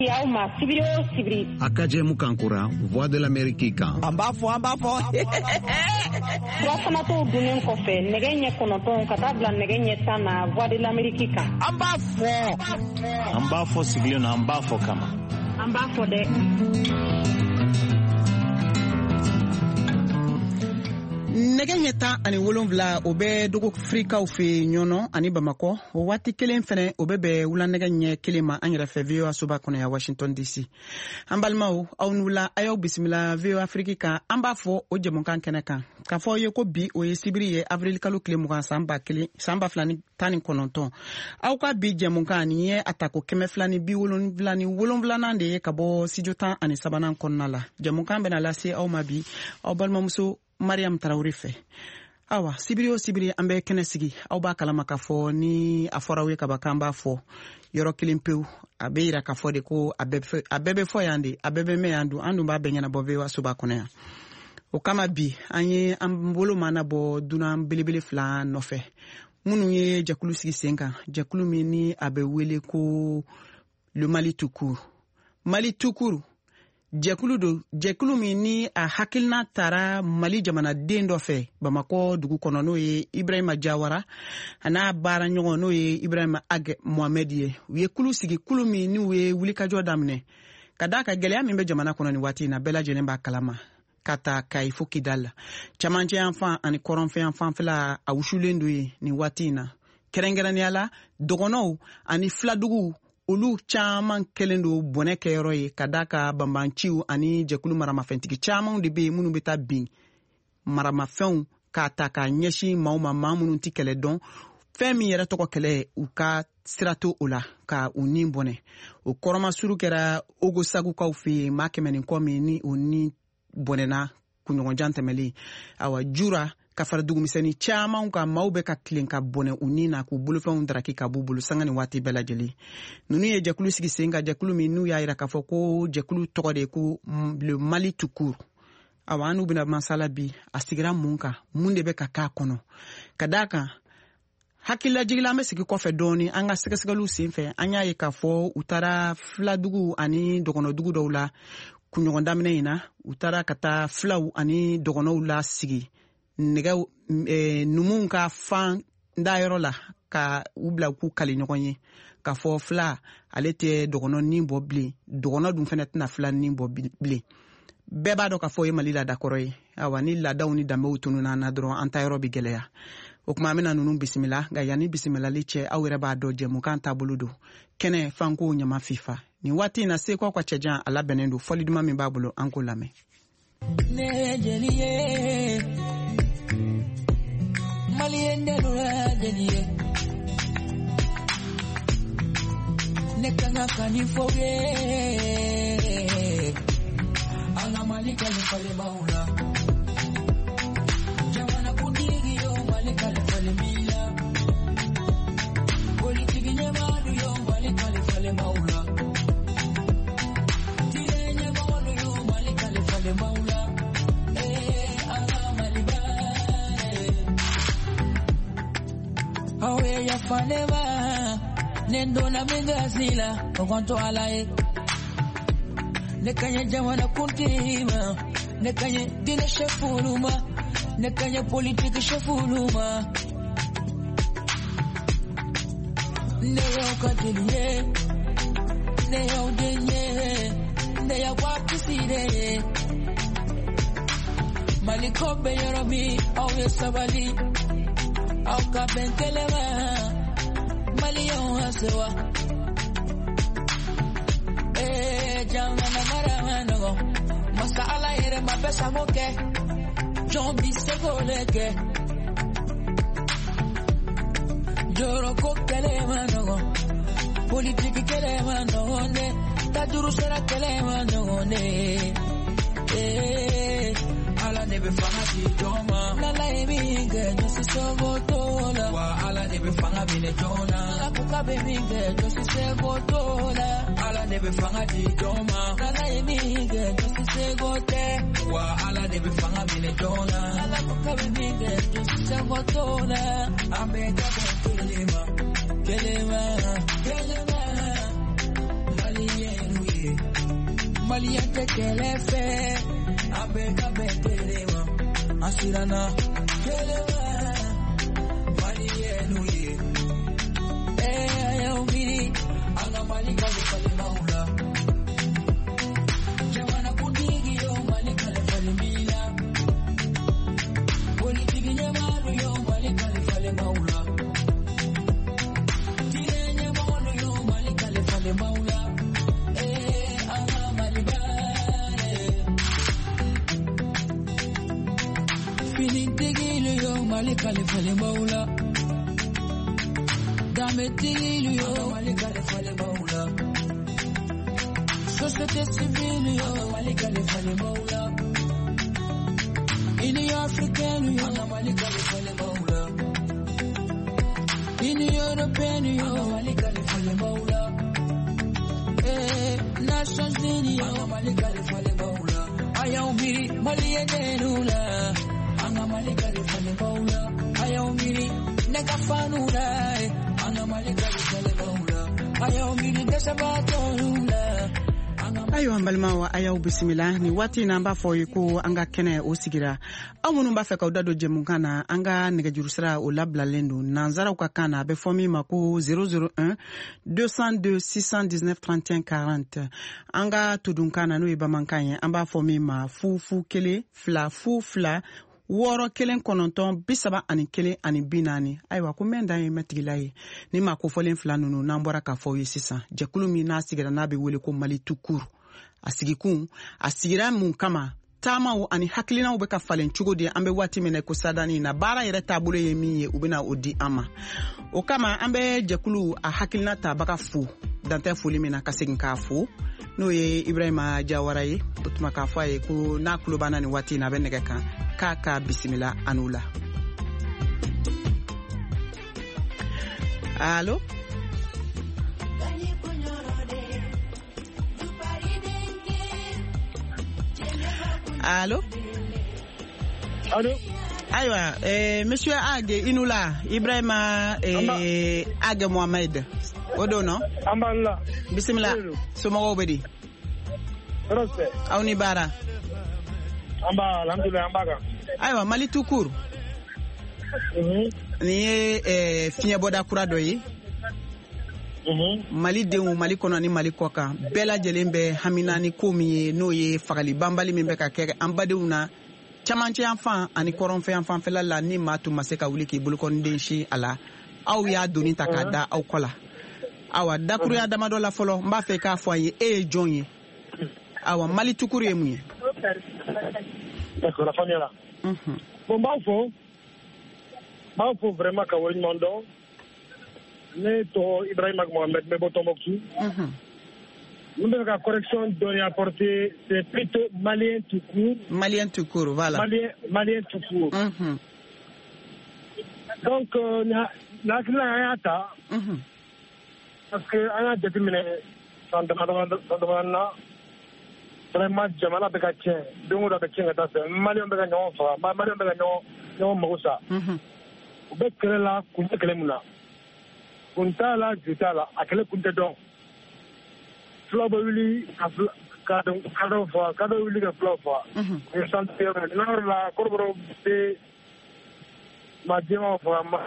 Yauma sibiri o sibiri. Akaje Mukankura, Voix de l'Amérique kan. Ambafo. Wafanato dunen kofe, negenye konoton katabla negenye sana Voix de l'Amérique kan. Ambafo sibiri na ambafo kama. Ambafo de. Nege ɲɛta ani 7 o bɛ dogo Afrikaw fɛ ɲɔnɔ ani Bamakɔ o waati kelen fɛnɛ o bɛ wulanɛgɛ ɲɛ kelen ma an yɛrɛ fɛ VOA soba kɔnɔ ya Washington DC. An balimaw aw n'ula a y'aw bisimila VOA Afrique kan an b'a fɔ o jɛmukan kɛnɛ kan k'a fɔ ye ko bi o ye sibiri ye avril kalo tile 20 san 2019 aw ka bi jɛmukan nin ye a ta ko 277 de ye ka bɔ studio 13 kɔnɔna la. Jɛmukan bɛna lase aw ma bi aw balimamuso Mariam Traoré fɛ. Awa sibiri o sibiri an bɛ kɛnɛ sigi aw b'a kalama k'a fɔ ni a fɔra ye kaba kan b'a fɔ yɔrɔ kelen pewu a bɛ yira k'a fɔ de ko a bɛɛ bɛ fɔ yan de a bɛɛ bɛ mɛn yan dun an dun b'a bɛɛ ɲɛnabɔ VOA soba kɔnɔ yan. O kama bi an ye an bolo mana bɔ dunan belebele 2 nɔfɛ minnu ye jɛkulu sigi sen kan jɛkulu min ni a bɛ wele ko le Mali tout court. Mali tout court jɛkulu do jɛkulu min ni a hakilina taara Mali jamanaden dɔ fɛ Bamakɔ dugu kɔnɔ n'o ye Ibrahima Jawara n'a baara ɲɔgɔn n'o ye Ibrahima Ag Mohamed ye u ye kulu sigi kulu min n'u ye wulikajɔ daminɛ ka d'a ka gɛlɛya min bɛ jamana kɔnɔ nin waati in na bɛɛ lajɛlen b'a kalama ka taa Kayi fo Kidal la camancɛ yan fan ani kɔrɔnfɛ yan fanfɛla a wusulen do ye nin waati in na kɛrɛnkɛrɛnnenya la dɔgɔnɔw ani filaduguw olu caman kelen do bɔnɛ kɛyɔrɔ ye ka d'a ka banbanciw ani jɛkulu maramafɛntigi caman de bɛ yen minnu bɛ taa bin maramafɛnw k'a ta k'a ɲɛsin maaw ma maa minnu tɛ kɛlɛ dɔn fɛn min yɛrɛ tɔgɔ kɛlɛ u ka sira to o la ka u ni bɔnɛ o kɔrɔmasuru kɛra Ogo Sagukaw fɛ yen maa 100 ni kɔ min ni o ni bɔnɛna kunɲɔgɔnjan tɛmɛlen awa jura ka fara dugumisɛnnin caman ka maaw bɛ ka tilen ka bɔnɛ u ni na k'u bolofɛnw daraki ka b'u bolo sanga ni waati bɛɛ lajɛlen ninnu ye jɛkulu sigi sen ka jɛkulu min n'u y'a yira k'a fɔ ko jɛkulu tɔgɔ de ye ko le Mali tout court awa an n'u bɛna masala bi a sigira mun kan mun de bɛ ka k'a kɔnɔ ka d'a kan hakililajigila an bɛ sigi kɔfɛ dɔɔni an ka sɛgɛsɛgɛliw sen fɛ an y'a ye k'a fɔ u taara filadugu ani dɔgɔnɔdugu dɔw la kunɲɔgɔn daminɛ in na u taara ka taa filaw ani dɔgɔnɔw la sigi nɛgɛ numuw ka fan dayɔrɔ la ka u bila k'u kali ɲɔgɔn ye k'a fɔ fila ale tɛ dɔgɔnɔ nin bɔ bilen dɔgɔnɔ dun fɛnɛ tɛna fila nin bɔ bilen bɛɛ b'a dɔn k'a fɔ ye Mali laadakɔrɔ ye awa ni laadaw ni danbew tununa na dɔrɔn an ta yɔrɔ bɛ gɛlɛya o kuma an bɛna ninnu bisimila nka yanni bisimilali cɛ aw yɛrɛ b'a dɔn jɛmukan taabolo don kɛnɛ fanko ɲama fifa nin waati in na sekaw ka cɛjan a labɛnnen don fɔli duman min b'a bolo an k'o lamɛn. Nekana kanifoge ala malika lefale maula jamana kundigi yo malika lefale mila politiki nyamadu yo malika lefale maula tire nyamadu yo malika lefale maula ala malika awe ya faneva nendo na mingazila ogonto alaye nekanye jamana kuntima nekanye dine shefuluma nekanye politiki shefuluma neyo kadiliye neyo denye neyo wapisire malikobe yorobi awe sabali au kabentelema Malion hasewa jamana maramano masala ere mabesa moke jombi segoleke joro ko kelemano politiki kelemano ne taduru sera kelemano ne ala nebe fangati joma nala eminge josi sogotola wa ala nebe fanga bine jona la kukabe minge josi segotola ala nebe fangati joma nala eminge josi segote wa ala nebe fanga bine jona la kukabe minge josi segotola amega kelema kelema kelema mali yeru Maliente que le fe, abeka beterema, asirana kelema, Malienu ye. Yo miri, anga malika le fale maula. Jawana kudigi yo malika le fale mila. Politiki nyamaru yo malika le fale maula. Tire nyamaru yo malika le fale maula. Malika le fale maula, dame tililu yo. Malika le fale maula, société civile yo. Malika le fale maula, ini africaine yo. Malika le fale maula, ini européenne yo. Malika le fale maula, Nations Unies yo. Malika le fale maula, ayombi malienelula. Anga malika le fale maula, ayomiri nega fanula. Anga malika le fale maula, ayomiri desabatolula. Ayo ambalmawa ayaw bisimila ni wati na mba fo yiku anga kene osigira amunu mba feka udado jemungana anga negajurusira o labla lendu nanzara ukakana be fomi maku 001 202 619 31 40 anga tudunkana no ibamankanye amba fomi ma fu kele fla woro kelen kononton bisaba ani kelen ani binani aywa ko menda ye metigila ye ni ma ko folen fla nunu na mbora ka fo yesisa jekulu mi na sigira na be wele ko mali tukuru asigikun asigira mun kama tama wo ani haklina ube ka falen chugo de ambe wati mena ko sadani na bara yere tabulo ye miye ubina odi ama o kama ambe jekulu a haklina ta baka fu dante fuli mena ka segin ka fu no ye Ibrahima Jawara ye butuma ka fa ye ko na kulubana ni wati na benega kan kaka bisimila anula. Allô? Allô? Allô? Aywa, monsieur Age Inula, Ibrahima Age Mohamed. Odo no? Amballa. Bismillah. Somo obedi. Rose. Auni bara. Amba alhamdulillah ambaga. Aywa Mali tukuru. Ni finya boda kura doyi. Mali denw Mali kono ni Mali koka bela jelembe hamina ni komi no ye fagali bambali min be ka kɛ an badenw na camanci enfant ani koronfɛ enfant fɛla la ni ma tun ma se ka wuli k'i bolo kɔniden si a la aw y'a doni ta k'a da aw kɔ la awa dakuruya damadɔ la fɔlɔ n b'a fɛ k'a fɔ a ye e ye jɔn ye awa Mali tukuru ye mun ye d'accord la famille là bon b'a fɔ vraiment ka wari ɲuman dɔn ne to Ibrahima Mohamed me Botombouctou. Nous devons la correction donner apporter, c'est plutôt malien tout court. Malien tout court, voilà. Malien tout court. Donc, la clé parce que on a déterminé sans demander vraiment jamana beka tien donc on a besoin de malien beka non fa malien beka non mosa. Au bec là kunte kelemuna. Kunta la juta la akele kunte don floba wili kado wili ka floba e santé nor la corboro de majema fa ma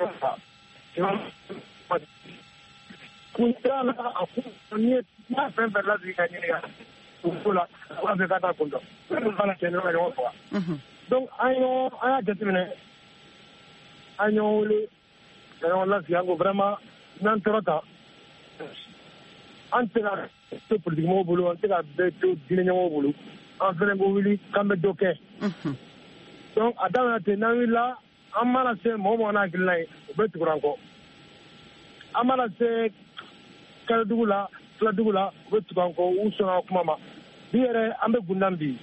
kunta la akuni ma fe la dikanya kula wa be kata kundo bala teno la fa donc aya determiné ayo le on si yango vraiment nan trota antega to politiquement bolo antega beto dinenyo bolo en fait ngo wili kambe doke donc adama te nawila amala se momo na gilay betu ranko amala se kadugula fladugula betu ranko usona kumama biere ambe gundambi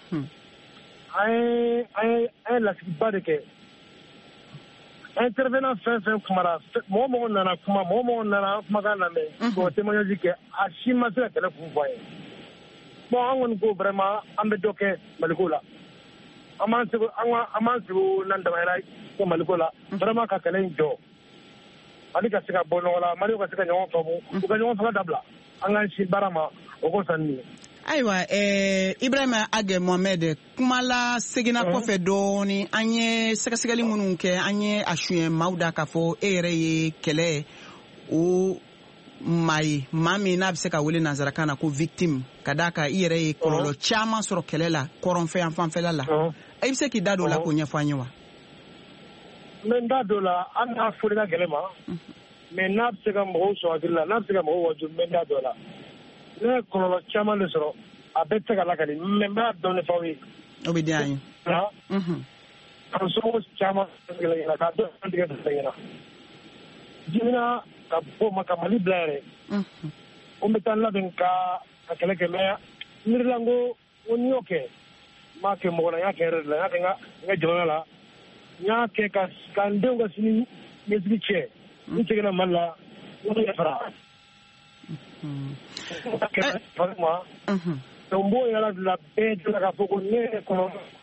ay la sibadeke intervenant fin kumara momo nana kuma kana me ko témoignage ke ashima se tele kuvoye bon angon go vraiment ambe doke malikola amansu nanda mai ko malikola vraiment ka kalen jo alika sika bono wala maliko sika nyawo famu ko nyawo fa dabla angan shi barama o ko sanni Ayiwa Ibrahima Age Mohamed kumala segina kɔfɛ dɔɔni an ye sɛgɛsɛgɛli minnu kɛ an ye a suɲɛ maaw da k'a fɔ e yɛrɛ ye kɛlɛ o maa ye maa min n'a bɛ se ka wele nanzarakan na ko victime ka d'a kan i yɛrɛ ye kɔlɔlɔ caman sɔrɔ kɛlɛ la kɔrɔnfɛ yan fanfɛla la i bɛ se k'i da don o la k'o ɲɛfɔ an ye wa? n bɛ n da don o la an n'a fɔli ka gɛlɛn ma mais n'a bɛ se ka mɔgɔw sɔn hakili la n'a bɛ se ka mɔgɔw wajulu n bɛ n da don o la ne ye kɔlɔlɔ caman de sɔrɔ a bɛɛ tɛ se ka lakali mais n b'a dɔɔni f'aw ye. O bɛ diya an ye. Ka somɔgɔw caman ɲɛna k'a dɔn an tigɛ dɔn ɲɛna jimina ka bɔ ma ka Mali bila yɛrɛ o bɛ taa labɛn ka kɛlɛ kɛ mais miirila n ko n'i y'o kɛ n m'a kɛ mɔgɔ la n y'a kɛ yɛrɛ de la n y'a kɛ n ka jamana la n y'a kɛ ka n denw ka sini ɲɛsigi cɛ n seginna Mali la n b'o yafara donc n b'o yɛrɛ bila bɛɛ jɛla k'a fɔ ko ne yɛrɛ kɔnɔ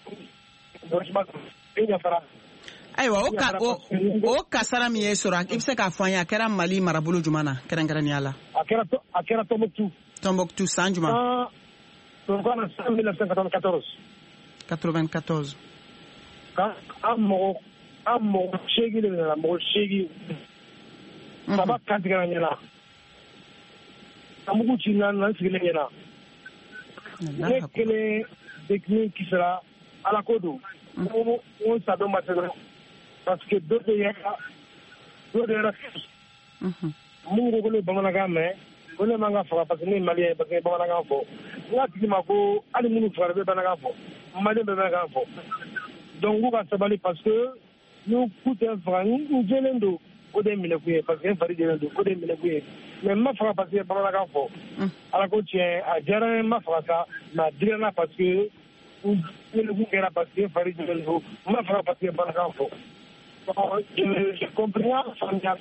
e yafara. Ayiwa o kasara min ye sɔrɔ i bɛ se k'a fɔ an ye a kɛra Mali marabolo jumɛn na kɛrɛnkɛrɛnnenya la? A kɛra Tombouctou. Tombouctou san jumɛn? san 1994. 94. An mɔgɔ 8 de nana mɔgɔ 8 Saba kantigɛra ɲɛna ka mugu ci na sigilen ɲɛna ne kelen de min kisira Ala ko don n sadon ma se dɔrɔn parce que dɔ de yɛrɛ mun ko ne bamanankan mɛn ko ne man ka faga parce que ne ye maliyɛn ye parce que ne ye bamanankan fɔ n k'a tigi ma ko hali minnu fagara bɛ bamanankan fɔ maliyɛn bɛ bamanankan fɔ donc k'u ka sabali parce que n'u k'u tɛ faga n jɛlen don o de ye minɛkun ye parce que n fari jɛlen don o de ye minɛkun ye mais n ma faga parce que bamanankan fɔ Ala ko tiɲɛ a diyara n ye n ma faga sa mais a dirɛna parce que minɛkun kɛra parce que n fari jɛlen don n ma faga parce que bamanankan fɔ j'ai compris n y'a faamuya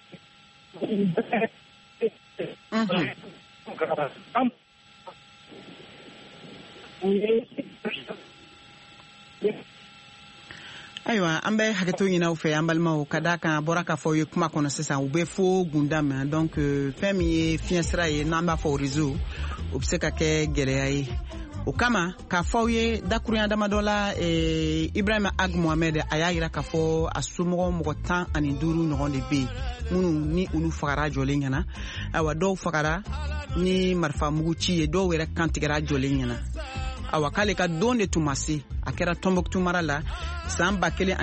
Ayiwa an bɛ hakɛto ɲini aw fɛ an balimaw ka d'a kan a bɔra k'a fɔ aw ye kuma kɔnɔ sisan u bɛ fo gunda mɛn donc fɛn min ye fiɲɛ sira ye n'an b'a fɔ o réseau o bɛ se ka kɛ gɛlɛya ye o kama k'a fɔ aw ye dakurunya damadɔ la Ibrahima Ag Mohamed a y'a jira k'a fɔ a somɔgɔ mɔgɔ 15 ɲɔgɔn de bɛ yen minnu ni olu fagara jɔlen ɲɛna ayiwa dɔw fagara ni marifa mugu ci ye dɔw yɛrɛ kantigɛra jɔlen ɲɛna awa k'ale ka don de tun ma se a kɛra Tombouctou mara la san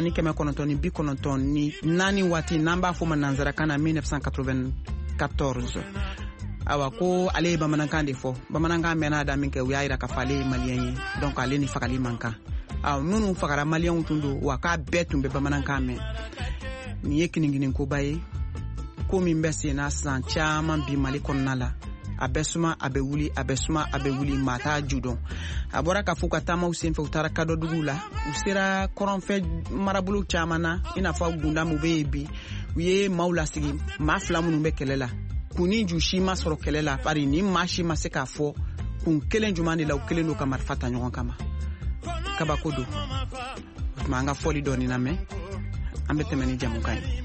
1994 waati n'an b'a fɔ ma nanzarakan na 1994 awa ko ale ye bamanankan de fɔ bamanankan mɛnna da min kɛ u y'a jira k'a fɔ ale ye maliyɛn ye donc ale ni fagali man kan minnu fagara maliyɛnw tun don wa k'a bɛɛ tun bɛ bamanankan mɛn nin ye kininkininkooba ye ko min bɛ sen na sisan caman bi Mali kɔnɔna la a bɛ suma a bɛ wuli a bɛ suma a bɛ wuli maa t'a ju dɔn a bɔra k'a fɔ ka taamaw senfɛ u taara kadɔduguw la u sera kɔrɔnfɛ marabolo caman na i n'a fɔ gunda min bɛ yen bi u ye maaw lasigi maa 2 minnu bɛ kɛlɛ la kun ni ju si ma sɔrɔ kɛlɛ la bari ni maa si ma se k'a fɔ kun kelen jumɛn de la u kelen don ka marifa ta ɲɔgɔn kama kabako don o tuma an ka fɔli dɔɔni lamɛn an bɛ tɛmɛ ni jamukan ye.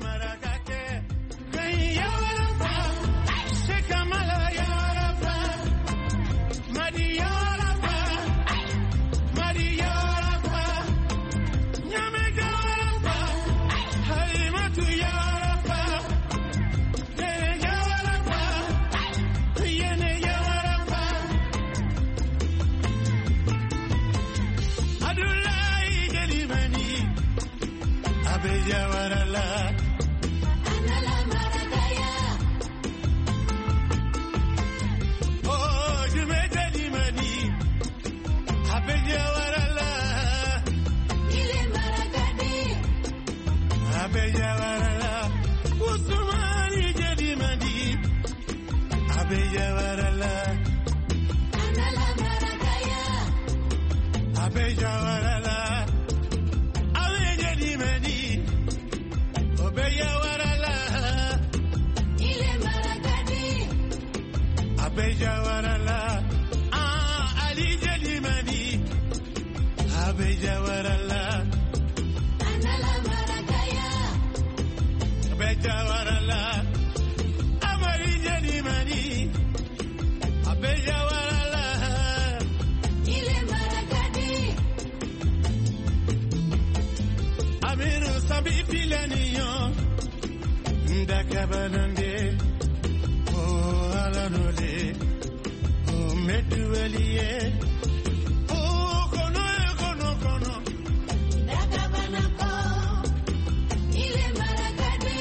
Bibilaniyo ndakabanande oh alanole oh medueliye oh kono ndakabanako ile maragade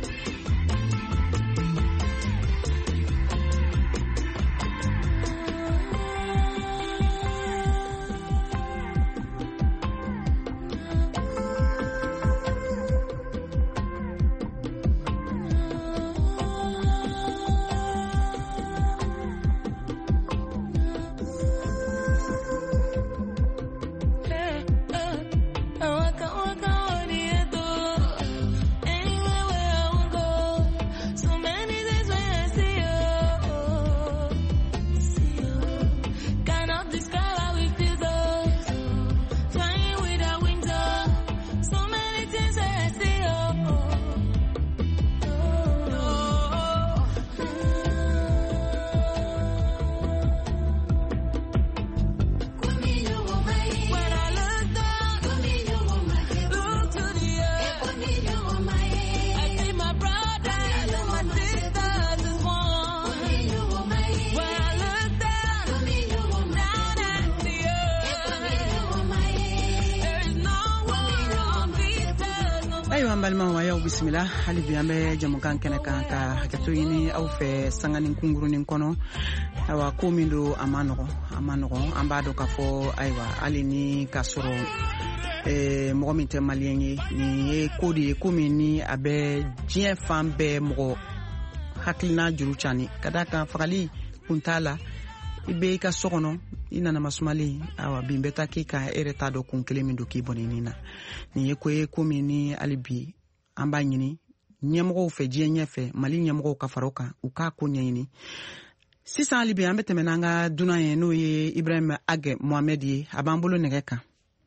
bismillah hali biambe jamukan kene kan ka haketo yini aw fe sangani kunguru nin kono awa komindo amanogo ambado ka fo aywa ali ni kasoro mo min te malien ni kodi komi ni abe jien fam be mo haklina juru chani kadaka fagali kuntala ibe ka sokono ina na masumali awa bimbeta ki ka ereta do kun kelemindo ki boninina ni komi ni alibi amba nyini nyemgo fe jenyefe mali nyemgo ka faroka uka ko nyini sisan alibi ambe temenanga dunaye no ye Ibrahim Age Mohamed ye abambulo negeka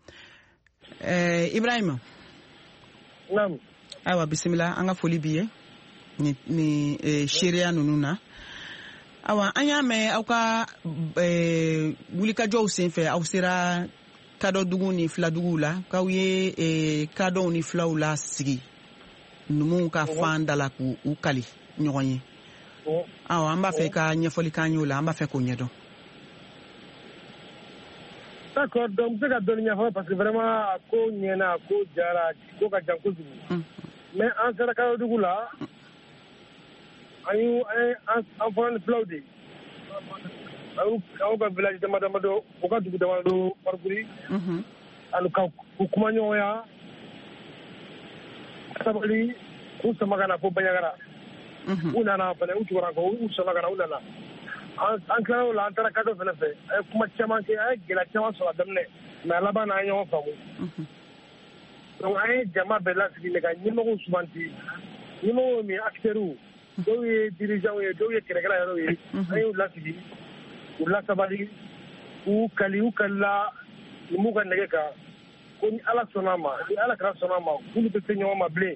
Ibrahim nam awa bismillah anga foli biye ni sheria nununa awa anya me auka wulika jow senfe awsira kado dugu ni fla dugu la kawye kado ni fla ula sigi numu ka fanda la ku ukali nyonye awa amba fe ka nyefoli kanyo la amba fe ko nyedo d'accord donc c'est ka donner nyafo parce que vraiment ko nyena ko jara ko ka janko du mais en sera ka dugu la ayu en fond plaudi ayu ka village de madamado ko ka dugu damado parcours alu ka kuma nyoya sabali usamagana ko banyagara unana fane utura ko usamagana unana an kala la antara kado fane fe kuma chama ke ay gela chama so adamne na laba na nyon famu donc ay jama bela sigi ne ga nyimo ko subanti nyimo mi acteuru do ye dirigeant ye do ye kregala yaro ye ay la sigi ulla sabali u kali u kala mu ga negeka ko ni ala sonama ni ala kra sonama kulu be tenyo ma blé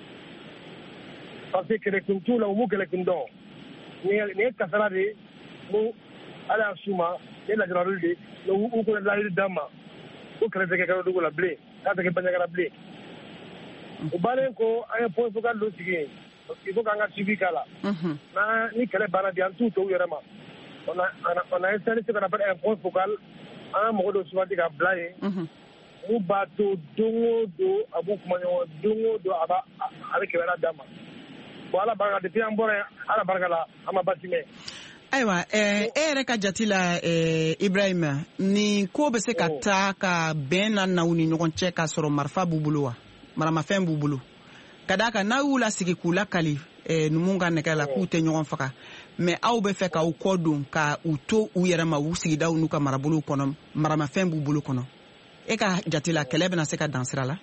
parce que les kuntu la mu kele kundo ni kasara de mu ala suma et la grande de u ko la dama ko kre ke ka do la blé ka te ke banya gara blé o balen ko ay point focal do tigi il faut nga suivi kala na ni kele bana di antu to yerama on a installé ce qu'on appelle un point focal en mode de souvent diga blaye mu bato dongo do abu kumanyo dongo do aba avec la dama wala baraka depuis ambora ala baraka la ama batime aiwa ere ka jatila Ibrahim ni ko be se ka ta ka bena na uni nyogon che ka soro marfa bubuluwa marama fem bubulu kadaka na wula sigi kula kali numunga ne kala ku te nyogon faka mais aw be fe ka u kodun ka uto u yere ma u sigi daw nuka marabulu kono marama fem bubulu kono e ka jatila kelebe na se ka dansira la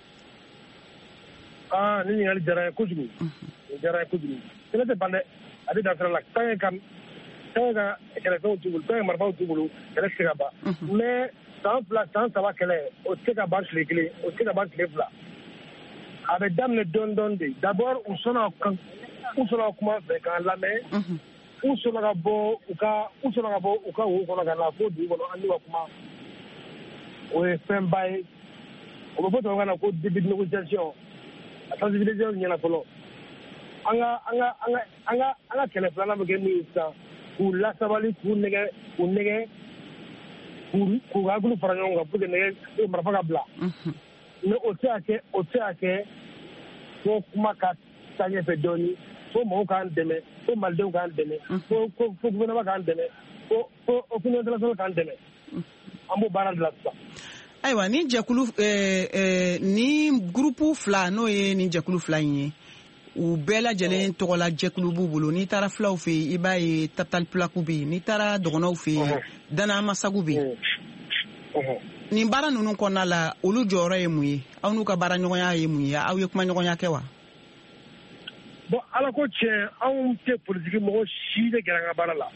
ni ngali jara kujugu c'est bande adi dansira la tanga kele ko tugul tanga marfa tugulu kele sega ba mais sans place sans ça va kele o sega ba clé o sega ba clé fla avec dame don de d'abord on sona kuma be kan la mais on sona ga bo uka wo kono ga na fo du kono andi wa kuma o fem bay o bo to ga na ko début de négociation a sensibiliser ɲɛna fɔlɔ an ka kɛlɛ filanan bɛ kɛ min ye sisan k'u lasabali k'u nɛgɛ k'u hakili fara ɲɔgɔn kan pour que nɛgɛ marifa ka bila mais o tɛ se ka kɛ fo kuma ka taa ɲɛfɛ dɔɔni fo mɔgɔw k'an dɛmɛ fo malidenw k'an dɛmɛ fo gouvernement k'an dɛmɛ fo opinion internationale k'an dɛmɛ an b'o baara de la sisan. Ayiwa ni jɛkulu ni groupe fila n'o ye ni jɛkulu fila in ye u bɛɛ lajɛlen tɔgɔ la jɛkulu b'u bolo n'i taara filaw fɛ yen i b'a ye Tatal Plaku bɛ yen n'i taara dɔgɔnɔw fɛ yen Dana Masagu bɛ yen nin baara ninnu kɔnɔna la olu jɔyɔrɔ ye mun ye aw n'u ka baara ɲɔgɔnya ye mun ye aw ye kuma ɲɔgɔnya kɛ wa? Bon ala ko tiɲɛ anw tɛ politique mɔgɔ si de gɛrɛ an ka baara la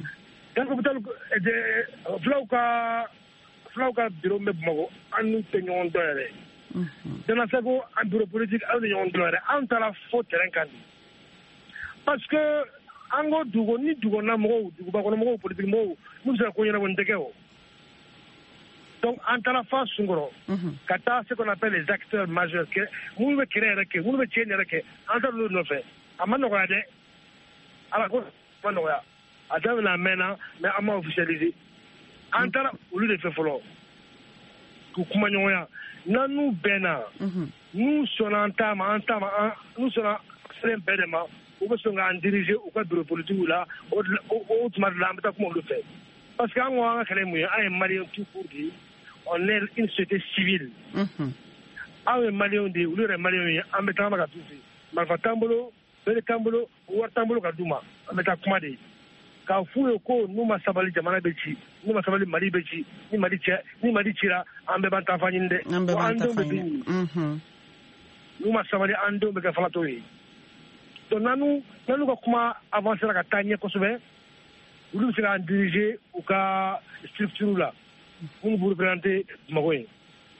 filaw ka bureau bɛ Bamakɔ an n'u tɛ ɲɔgɔn dɔn yɛrɛ Dana Sago an bureau politique aw de ɲɔgɔn dɔn yɛrɛ an taara fo terrain kan parce que an ko ni dugukɔnɔna mɔgɔw dugubakɔnɔ mɔgɔw politique mɔgɔw n'u bɛ se ka ko ɲɛnabɔ nin tɛ kɛ o donc an taara fa sunkɔrɔ ka taa ce qu'on appelle les acteurs majeurs minnu bɛ kɛlɛ yɛrɛ kɛ minnu bɛ tiɲɛ yɛrɛ kɛ an taara olu nɔfɛ a ma nɔgɔya dɛ ala ko ma nɔgɔya a daminɛ a mɛnna mais an ma officialiser an taara olu de fɛ fɔlɔ k'u kuma ɲɔgɔnya n'u bɛnna n'u sɔnna an ta ma n'u sɔnna sɛbɛn bɛɛ de ma u bɛ sɔn k'an diriger u ka bureau politique la o tuma de la an bɛ taa kuma olu fɛ parce que an ko an ka kɛlɛ mun ye an ye maliyɛn tout court de on est une société civile aw ye maliyɛnw de ye olu yɛrɛ maliyɛnw ye an bɛ tagama ka t'u fɛ marifa t'an bolo bere t'an bolo wari t'an bolo ka d'u ma an bɛ taa kuma de k'a f'u ye ko n'u ma sabali jamana bɛ ci n'u ma sabali Mali bɛ ci ni Mali cira an bɛɛ b'an ta fa ɲini dɛ an denw bɛ bin ɲini n'u ma sabali an denw bɛ kɛ falatɔ ye donc n'anu ka kuma avancera ka taa ɲɛ kosɛbɛ olu bɛ se k'an diriger u ka structure la minnu b'u représenter Bamakɔ ye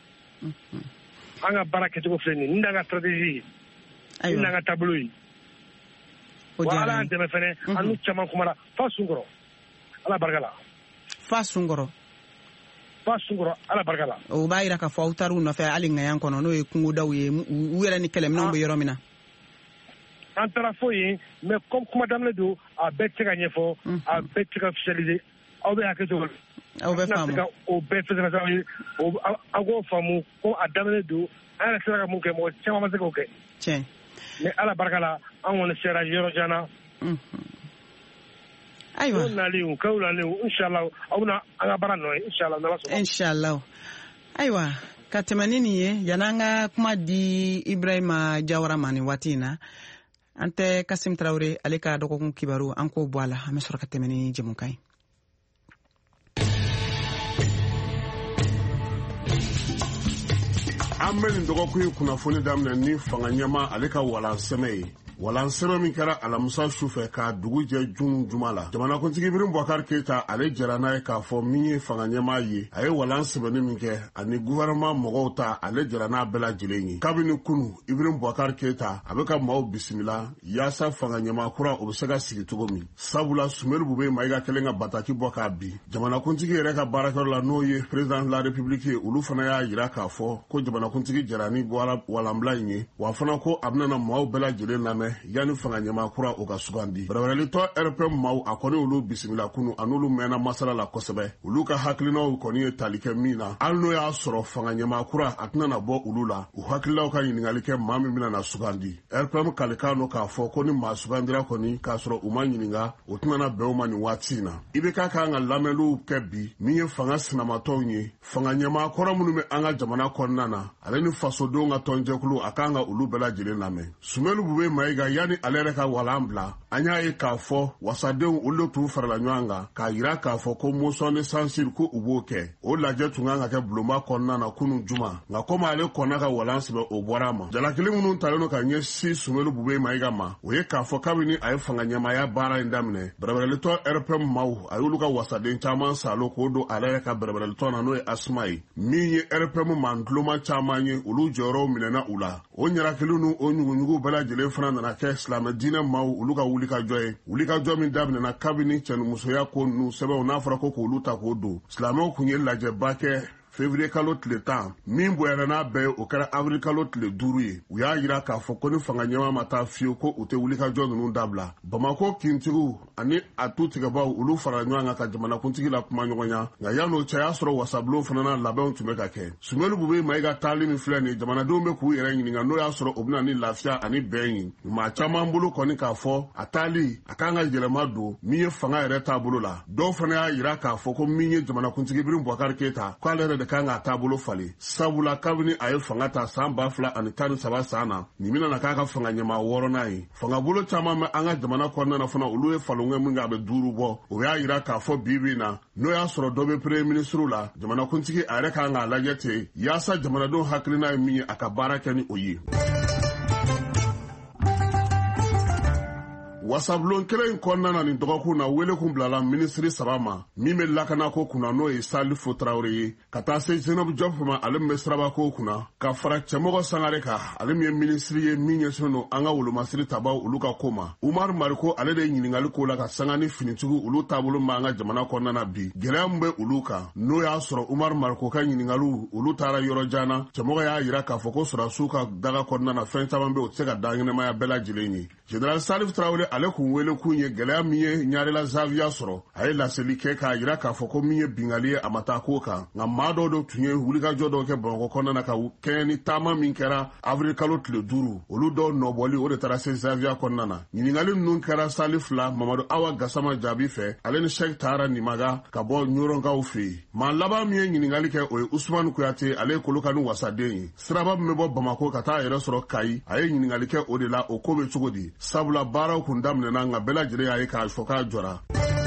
an ka baara kɛcogo filɛ nin ye nin y'an ka stratégie ye nin y'an ka tableau ye wa ala y'an dɛmɛ fɛnɛ an n'u caman kumara fa sunkɔrɔ ala barika la fa sunkɔrɔ ala barika la o b'a yira k'a fɔ aw taar'u nɔfɛ hali ŋayan kɔnɔ n'o ye kungodaw ye u yɛrɛ ni kɛlɛminɛnw bɛ yɔrɔ min na an taara fo yen mais comme kuma daminɛ don a bɛɛ tɛ ka ɲɛfɔ a bɛɛ tɛ ka officialiser aw bɛ hakɛ to aw bɛ faamu o bɛɛ fɛsɛ ka ye aw k'o faamu ko a daminɛ don an yɛrɛ sera ka mun kɛ mɔgɔ caman ma se k'o kɛ tiɲɛ mais ala barika la an kɔni sera yɔrɔ jan na ayiwa o nalen k'aw nalen inshallah aw bɛna an ka baara nɔ ye inshallah n'ala sɔnna inshallah ayiwa ka tɛmɛ ni nin ye yan'an ka kuma di Ibrahima Jawara ma nin waati in na an tɛ Kasim Tarawele ale ka dɔgɔkun kibaru an k'o bɔ a la an bɛ sɔrɔ ka tɛmɛ ni jɛmukan ye. An bɛ nin dɔgɔkun ye kunnafoni daminɛ ni fanga ɲɛma ale ka walansɛmɛ ye. Walansɛmɛ min kɛra alamisa sufɛ ka dugu jɛ juma la. Jamanakuntigi Ibrahim Boubacar Keita ale jɛra n'a ye k'a fɔ min ye fanga ɲɛma ye. A ye walansɛbɛnni min kɛ ani gouvernement mɔgɔw ta ale jɛra n'a bɛɛ lajɛlen ye. Kabini kunu Ibrahim Boubacar Keita a bɛ ka maaw bisimila yaasa fanga ɲɛma kura o bɛ se ka sigi cogo min. Sabula Sumelu Bube Mayiga kɛlen ka bataki bɔ k'a bin. Jamanakuntigi yɛrɛ ka baarakɛyɔrɔ la n'o ye président de la République ye olu fana y'a jira k'a fɔ ko jamanakuntigi jɛra ni walanbila in ye wa fana ko a bɛna maaw bɛɛ lajɛlen lamɛn yani fanga ɲɛma kura o ka sugandi. Barabaralitɔ RPM maaw a kɔni olu bisimila kunu a n'olu mɛnna masala la kosɛbɛ. Olu ka hakilinaw kɔni ye tali kɛ min na hali n'o y'a sɔrɔ fanga ɲɛma kura a tɛna na bɔ olu la u hakililaw ka ɲininkali kɛ maa min bɛna na sugandi. RPM kalikan n'o k'a fɔ ko ni maa sugandira kɔni k'a sɔrɔ u ma ɲininka o tɛna na bɛn o ma nin waati in na. IBK kan ka lamɛnliw kɛ bi min ye fanga sinamatɔw ye fanga ɲɛma kɔrɔ minnu bɛ an ka jamana kɔnɔna na ale ni fasodenw ka tɔnjɛkulu a kan ka olu bɛɛ lajɛlen lamɛn. Sumelu Bube Mayiga yani ale yɛrɛ ka walan bila an y'a ye k'a fɔ wasadenw olu t'u farala ɲɔgɔn kan k'a yira k'a fɔ ko motion de censure ko u b'o kɛ o lajɛ tun kan ka kɛ bulonba kɔnɔna na kunun juma nka komi ale kɔnna ka walan sɛbɛ o bɔra a ma jalakili minnu talen don ka ɲɛsin Sumelu Bube Mayiga ma o ye k'a fɔ kabini a ye fanga ɲɛmaya baara in daminɛ bɛrɛbɛrɛlitɔ RPM maaw a y'olu ka wasaden caman salo k'o don ale yɛrɛ ka bɛrɛbɛrɛlitɔ na n'o ye Asuma ye min ye RPM manduloma caman ye olu jɔyɔrɔw minɛna u la o ɲarakiliw ni o ɲuguɲugu bɛɛ lajɛlen fana nana kɛ silamɛ diinɛ maaw olu ka wulikajɔ ye wulikajɔ min daminɛna kabini cɛnimusoya ko ninnu sɛbɛnw n'a fɔra ko k'olu ta k'o don silamɛw kun ye lajɛba kɛ février kalo tile 10 min boyana n'a bɛɛ o kɛra avril kalo tile 5 ye u y'a yira k'a fɔ ko ni fanga ɲɛma ma taa fiyewu ko u tɛ wulikajɔ ninnu dabila bamako kintigiw ani a tu tigɛbaw olu farala ɲɔgɔn kan ka jamanakuntigi la kuma ɲɔgɔn ya nka yan'o cɛ y'a sɔrɔ wasabulon fana na labɛnw tun bɛ ka kɛ Sumelu Bube Mayiga taali min filɛ nin jamanadenw bɛ k'u yɛrɛ ɲininka n'o y'a sɔrɔ o bɛna ni lafiya ani bɛn ye maa caman bolo kɔni k'a fɔ a taali a kan ka yɛlɛma don min ye fanga yɛrɛ taabolo la dɔw fana y'a yira k'a fɔ ko min ye jamanakuntigi Ibrahim Boubacar Keita k'ale yɛrɛ de kan k'a taabolo falen sabula kabini a ye fanga ta san 2013 san na nin bɛna k'a ka fanga ɲɛmaa 6nan ye fanga bolo caman bɛ an ka jamana kɔnɔna na fana olu ye falongɛ min a bɛ 5 bɔ o y'a yira k'a fɔ bi na n'o y'a sɔrɔ dɔ bɛ premier ministre la jamanakuntigi a yɛrɛ kan k'a lajɛ ten yaasa jamanadenw hakilina ye min ye a ka baara kɛ ni o ye wasabulon kelen in kɔnɔna na nin dɔgɔkun na wele kun bilala minisiri 3 ma min bɛ lakana ko kunna n'o ye Salifo Traoré ye ka taa se Zainab Diop ma ale min bɛ sirabako kunna ka fara cɛmɔgɔ Sangare kan ale min ye minisiri ye min ɲɛsinnen don an ka wolomasiri tabaw olu ka ko ma Umar Mariko ale de ye ɲininkali ko la ka sanga ni finitigiw olu taabolo ma an ka jamana kɔnɔna na bi gɛlɛya min bɛ olu kan n'o y'a sɔrɔ Umar Mariko ka ɲininkaliw olu taara yɔrɔ janna cɛmɔgɔ y'a yira k'a fɔ ko sɔrɔdasiw ka daga kɔnɔna na fɛn caman bɛ o tɛ se ka da ɲɛnɛmaya bɛɛ lajɛlen ye Général Salif Traoré ale kun wele kun ye gɛlɛya min ye ɲarela Zavia sɔrɔ a ye laseli kɛ k'a yira k'a fɔ ko min ye bingali ye a ma taa ko kan nka maa dɔw de tun ye wulikajɔ dɔw kɛ Bamakɔ kɔnɔna na ka kɛɲɛ ni taama min kɛra avril kalo tile 5 olu dɔw nɔbɔli o de taara se Zavia kɔnɔna na ɲininkali ninnu kɛra Salif la Mamadu Awa Gassama jaabi fɛ ale ni Sheikh Tahara Nimaga ka bɔ Ɲɔrɔnkaw fɛ yen maa laban min ye ɲininkali kɛ o ye Usmane Kuyate ale ye Kolokani wasaden ye siraba min bɛ bɔ Bamako ka taa yɛrɛ sɔrɔ Kayi a ye ɲininkali kɛ o de la o ko bɛ cogo di sabula baaraw kun daminɛna nka bɛɛ lajɛlen y'a ye k'a fɔ k'a jɔra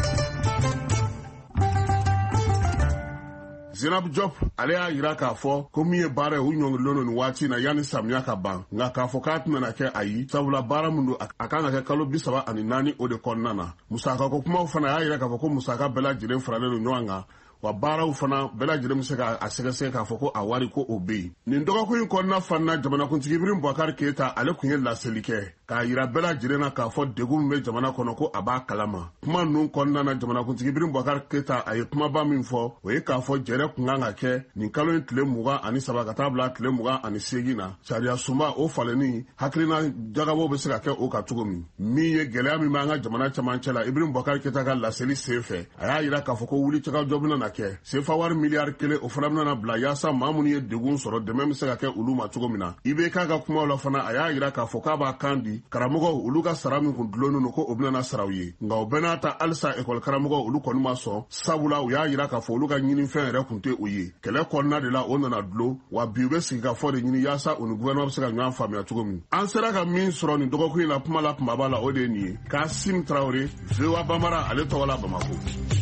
Zainab Diop ale y'a yira k'a fɔ ko min ye baara ye u ɲɔngirilen don nin waati na yanni samiya ka ban nka k'a fɔ k'a tɛna kɛ ayi sabula baara min don a kan ka kɛ kalo 34 o de kɔnɔna na musakako kumaw fana y'a yira k'a fɔ ko musaka bɛɛ lajɛlen faralen don ɲɔgɔn kan wa baaraw fana bɛɛ lajɛlen bɛ se k'a sɛgɛsɛgɛ k'a fɔ ko a wari ko o bɛ yen nin dɔgɔkun in kɔnɔna fana jamanakuntigi Ibrahim Boubacar Keita ale kun ye laseli kɛ k'a yira bɛɛ lajɛlen na k'a fɔ degun min bɛ jamana kɔnɔ ko a b'a kalama kuma ninnu kɔnɔna na jamanakuntigi Ibrahim Boubacar Keita a ye kumaba min fɔ o ye k'a fɔ jɛrɛ kun kan ka kɛ nin kalo in tile 23 ka taa bila tile 28 na sariya sunba o falenni hakilina jagabɔ bɛ se ka kɛ o kan cogo min ye gɛlɛya min bɛ an ka jamana cɛmancɛ la Ibrahim Boubacar Keita ka laseli senfɛ a y'a yira k'a fɔ ko wulikajɔ bɛna kɛ sefa wari miliyari 1 o fana bɛna bila yaasa maa minnu ye degun sɔrɔ dɛmɛ bɛ se ka kɛ olu ma cogo min na IBK ka kumaw la fana a y'a yira k'a fɔ k'a b'a kan di karamɔgɔw olu ka sara min kun dulonnen don ko o bɛna saraw ye nka o bɛɛ n'a ta halisa ekɔli karamɔgɔw olu kɔni ma sɔn sabula u y'a yira k'a fɔ olu ka ɲinifɛn yɛrɛ kun tɛ o ye kɛlɛ kɔnɔna de la o nana dulon wa bi u bɛ sigi ka fɔ de ɲini yaasa u ni gouvernement bɛ se ka ɲɔgɔn faamuya cogo min an sera ka min sɔrɔ nin dɔgɔkun in na kuma la kumaba la o de ye nin ye Kassim Traoré VOA Bambara ale tɔgɔ la Bamako.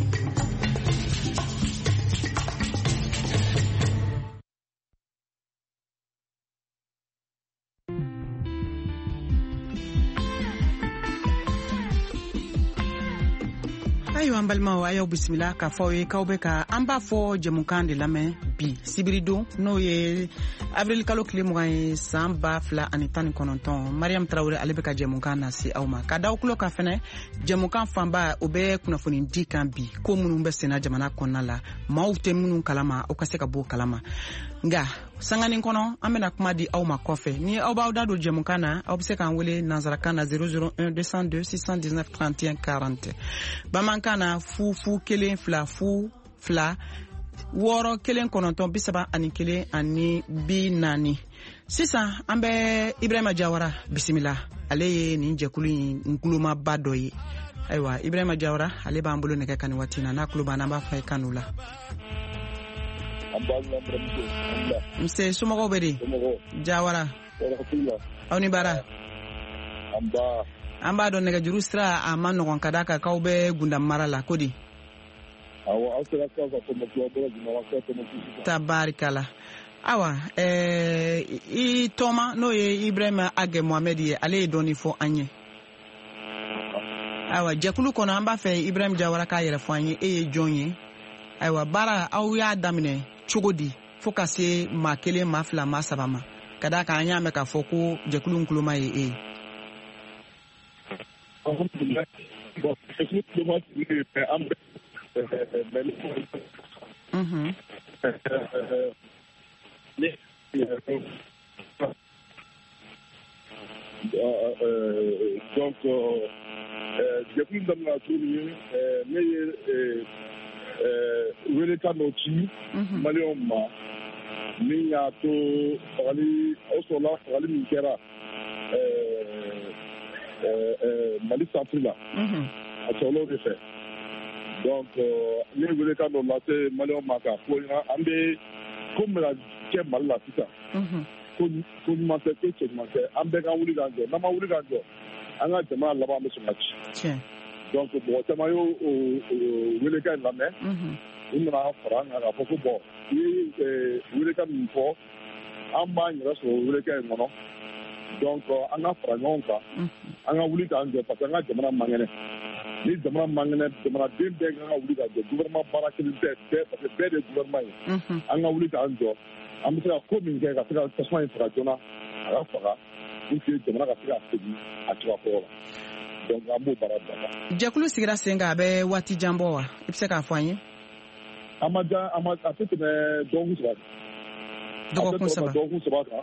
ayiwa an balimaw a y'aw bisimila k'a fɔ aw ye k'aw bɛ ka an b'a fɔ jɛmukan de lamɛn bi sibiridon n'o ye avril kalo tile 20 ye san 2019 Mariam Traoré ale bɛ ka jɛmukan lase aw ma ka da aw tulo kan fɛnɛ jɛmukan fanba o bɛ kunnafoni di kan bi ko minnu bɛ senna jamana kɔnɔna la maaw tɛ minnu kalama aw ka se ka bɔ kalama nka sanganin kɔnɔ an bɛna kuma di aw ma kɔfɛ ni aw b'aw da don jɛmukan na aw bɛ se k'an wele nanzarakan na 001 202 619 31 40 bamanankan na fu kelen fila fu fila 6 1 9 31 ani 40 sisan an bɛ Ibrahima Jawara bisimila ale ye nin jɛkulu in nkulumaba dɔ ye ayiwa Ibrahima Jawara ale b'an bolo nɛgɛ kan waati na n'a kulo b'an b'a fɔ a ye kanu la nse somɔgɔw bɛ di Jawara aw ni baara an b'a dɔn nɛgɛjuru sira a ma nɔgɔn ka da kan k'aw bɛ Gunda mara la ko di tabarikala awa i tɔma n'o ye Ibrahima Agɛ Mohamed ye ale ye dɔɔni fɔ an ye ayiwa jɛkulu kɔnɔ an b'a fɛ Ibrahima Jawara k'a yɛrɛ fɔ an ye e ye jɔn ye ayiwa baara aw y'a daminɛ cogo di fo ka se maa 1 maa 2 maa 3 ma ka da kan an y'a mɛn k'a fɔ ko jɛkulu nkuluma ye e ye Donc, depuis que nous avons tourné, nous avons dit, Malioma, nous avons parlé, au là, parlé Mikera, Mali Centrila, à Solo de fait. Donc, nous avons lancé Malioma, pour comme la Kemal la Tita. Ko ɲumankɛ ko cɛɲumankɛ an bɛɛ ka wuli k'an jɔ n'an ma wuli k'an jɔ an ka jamana laban bɛ sɔn ka ci donc mɔgɔ caman y'o welekan in lamɛn u nana fara an kan k'a fɔ ko bɔn i ye welekan min fɔ an b'an yɛrɛ sɔrɔ welekan in kɔnɔ donc an ka fara ɲɔgɔn kan an ka wuli k'an jɔ parce que an ka jamana man kɛnɛ ni jamana man kɛnɛ jamanaden bɛɛ kan ka wuli k'an jɔ gouvernement baara kelen tɛ bɛɛ parce que bɛɛ de ye gouvernement ye an ka wuli k'an jɔ an bɛ se ka ko min kɛ ka se ka tasuma in faga joona a ka faga pour que jamana ka se ka segin a cogoya la donc an b'o baara bila. Jɛkulu sigira sen kan a bɛ waati jan bɔ wa i bɛ se k'a fɔ an ye. A ma jan a tɛ tɛmɛ dɔgɔkun saba kan. Dɔgɔkun saba. Dɔgɔkun saba kan.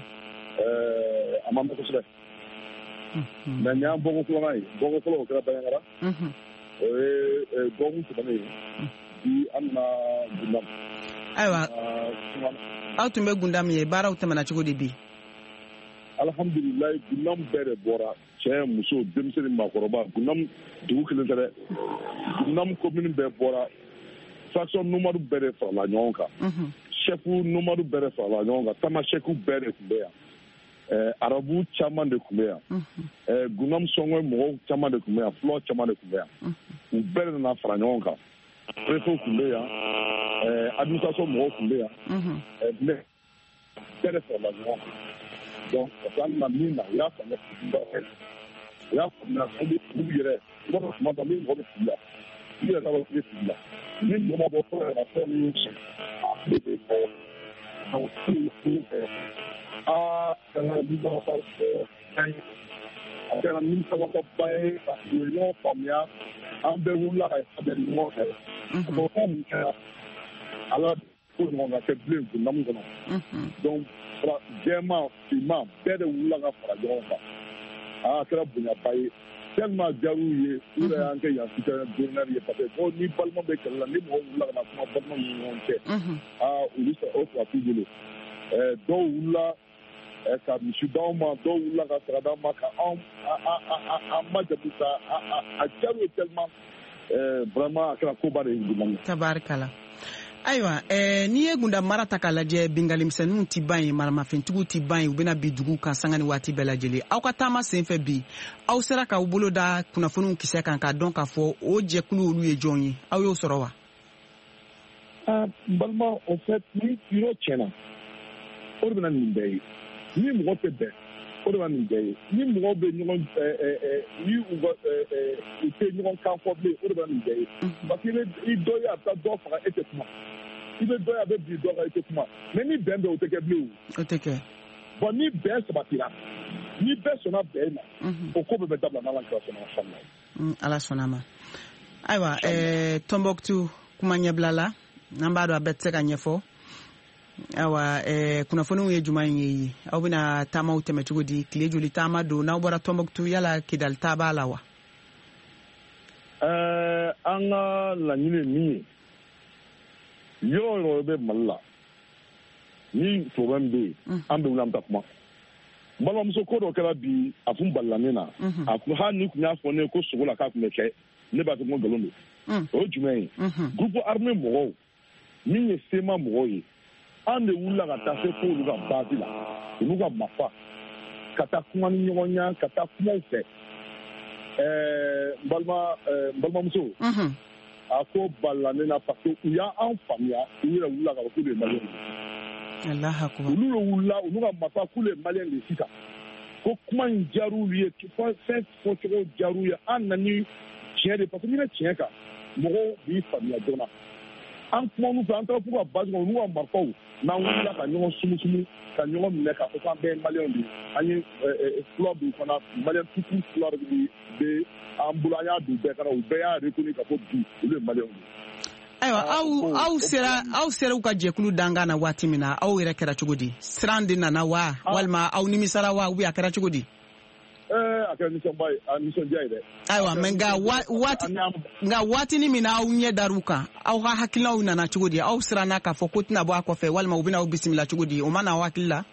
A ma mɛn kosɛbɛ. mais ni y'an bɔko filanan ye bɔko fɔlɔ o kɛra Baɲaŋara o ye dɔgɔkun tɛmɛnen ye bi an na Gundam. Ayiwa aw tun bɛ Gundam ye baaraw tɛmɛna cogo di bi? Alhamdulilayi Gundam bɛɛ de bɔra cɛ muso denmisɛnnin ni maakɔrɔba Gundam dugu kelen tɛ dɛ Gundam commune bɛɛ bɔra faction nomadu bɛɛ de farala ɲɔgɔn kan chef nomadu bɛɛ de farala ɲɔgɔn kan tamasɛku bɛɛ de tun bɛ yan arabu caman de tun bɛ yan Gundam sɔngɔ mɔgɔw caman de tun bɛ yan fulaw caman de tun bɛ yan u bɛɛ de nana fara ɲɔgɔn kan préfet tun bɛ yan administration mɔgɔw tun bɛ yan mais bɛɛ de farala ɲɔgɔn kan donc parce que an na min na u y'a faamuya u y'a faamuya ko u yɛrɛ u b'a fɔ tuma dɔ min mɔgɔ bɛ fili la u yɛrɛ t'a dɔn k'i bɛ fili la ni mɔgɔ ma bɔ fɔlɔ yɛrɛ fɛn min cɛ a bɛ de bɔ donc kɛra nimisa a kɛra nimisawasaba ye ka u ye ɲɔgɔn faamuya an bɛɛ wulila ka faamuya ɲɔgɔn fɛ a fɔ fɛn min kɛra ala ko ɲɔgɔn ka kɛ bilen Gundam kɔnɔ donc jɛman finman bɛɛ de wulila ka fara ɲɔgɔn kan a kɛra bonyaba ye tellement jaru ye u yɛrɛ y'an kɛ yan citoyen d'honneur ye parce que ko ni balima bɛ kɛlɛ la ni mɔgɔ wulila ka na kuma balima ni ɲɔgɔn cɛ olu o sɔrɔ t'u bolo dɔw wulila ka misi d'anw ma dɔw wulila ka saga d'anw ma ka an majamu sa a jaru ye tellement vraiment a kɛra koba de ye Gundam. Tabarikala. Ayiwa n'i ye Gundam mara ta k'a lajɛ bingalimisɛnninw ti ban ye maramafɛntigiw ti ban ye u bɛna bi dugu kan sanga ni waati bɛɛ lajɛlen aw ka taama senfɛ bi aw sera k'aw bolo da kunnafoniw kisɛ kan k'a dɔn k'a fɔ o jɛkulu olu ye jɔn ye aw y'o sɔrɔ wa? N balima en fait ni yɔrɔ tiɲɛna o de bɛna nin bɛɛ ye ni mɔgɔ tɛ bɛn o de bɛna nin bɛɛ ye ni mɔgɔw bɛ ɲɔgɔn ni u tɛ ɲɔgɔn kan fɔ bilen o de bɛna nin bɛɛ ye parce que i dɔ ye a bɛ taa dɔ faga e tɛ kuma i bɛ dɔ ye a bɛ bi dɔ kan i tɛ kuma mais ni bɛn bɛ o tɛ kɛ bilen o. O tɛ kɛ. Bon ni bɛn sabatira ni bɛɛ sɔnna bɛn ma o ko bɛɛ bɛ dabila n'Ala kira sɔnna a ma. Ala sɔnna a ma. Ayiwa Tombouctou kuma ɲɛbila la n'an b'a dɔn a bɛɛ tɛ se ka ɲɛfɔ. Awa kunnafoniw ye jumɛn ye aw bɛna taamaw tɛmɛ cogo di tile joli taama don n'aw bɔra Tombouctou yala Kidali ta b'a la wa? An ka laɲini ye min ye yɔrɔ yɔrɔ bɛ Mali la ni problème bɛ yen an bɛ wuli an bɛ taa kuma balimamuso ko dɔ kɛra bi a tun balila ne na a kun hali ni tun y'a fɔ ne ko sogo la k'a tun bɛ kɛ ne b'a fɔ ko nkalon don o ye jumɛn ye groupe armé mɔgɔw min ye sema mɔgɔw ye an de wulila ka taa se fo olu ka base la olu ka marifa ka taa kuma ni ɲɔgɔn ɲɛ ka taa kumaw fɛ n balimamuso a ko balila ne na parce que u y'an faamuya u yɛrɛ wulila ka fɔ k'olu ye maliyɛn de olu de wulila olu ka marifa k'olu ye maliyɛn de sisan ko kuma in diyar'u ye fɛn fɔcogo diyar'u ye an na ni tiɲɛ de parce que n'i bɛ tiɲɛ kan mɔgɔw b'i faamuya joona an kuma olu fɛ an taara f'u ka base kɔnɔ olu ka marifaw n'an wulila ka ɲɔgɔn sumusumu ka ɲɔgɔn minɛ k'a fɔ k'an bɛɛ ye maliyɛnw de an ye fula dun fana maliyɛn tutu fula de bɛ an bolo an y'a don bɛɛ kana u bɛɛ y'a reconnu k'a fɔ bi olu ye maliyɛnw de. Ayiwa aw sera u ka jɛkulu danga na waati min na aw yɛrɛ kɛra cogo di siran de nana wa walima aw nimisara wa ou bien a kɛra cogo di a kɛra nisɔndiya ye dɛ ayiwa mais nka waatini min na aw ɲɛ dar'u kan aw ka hakilinaw nana cogo di aw siranna k'a fɔ ko tɛna bɔ a kɔfɛ walima u bɛna aw bisimila cogo di o ma na aw hakili la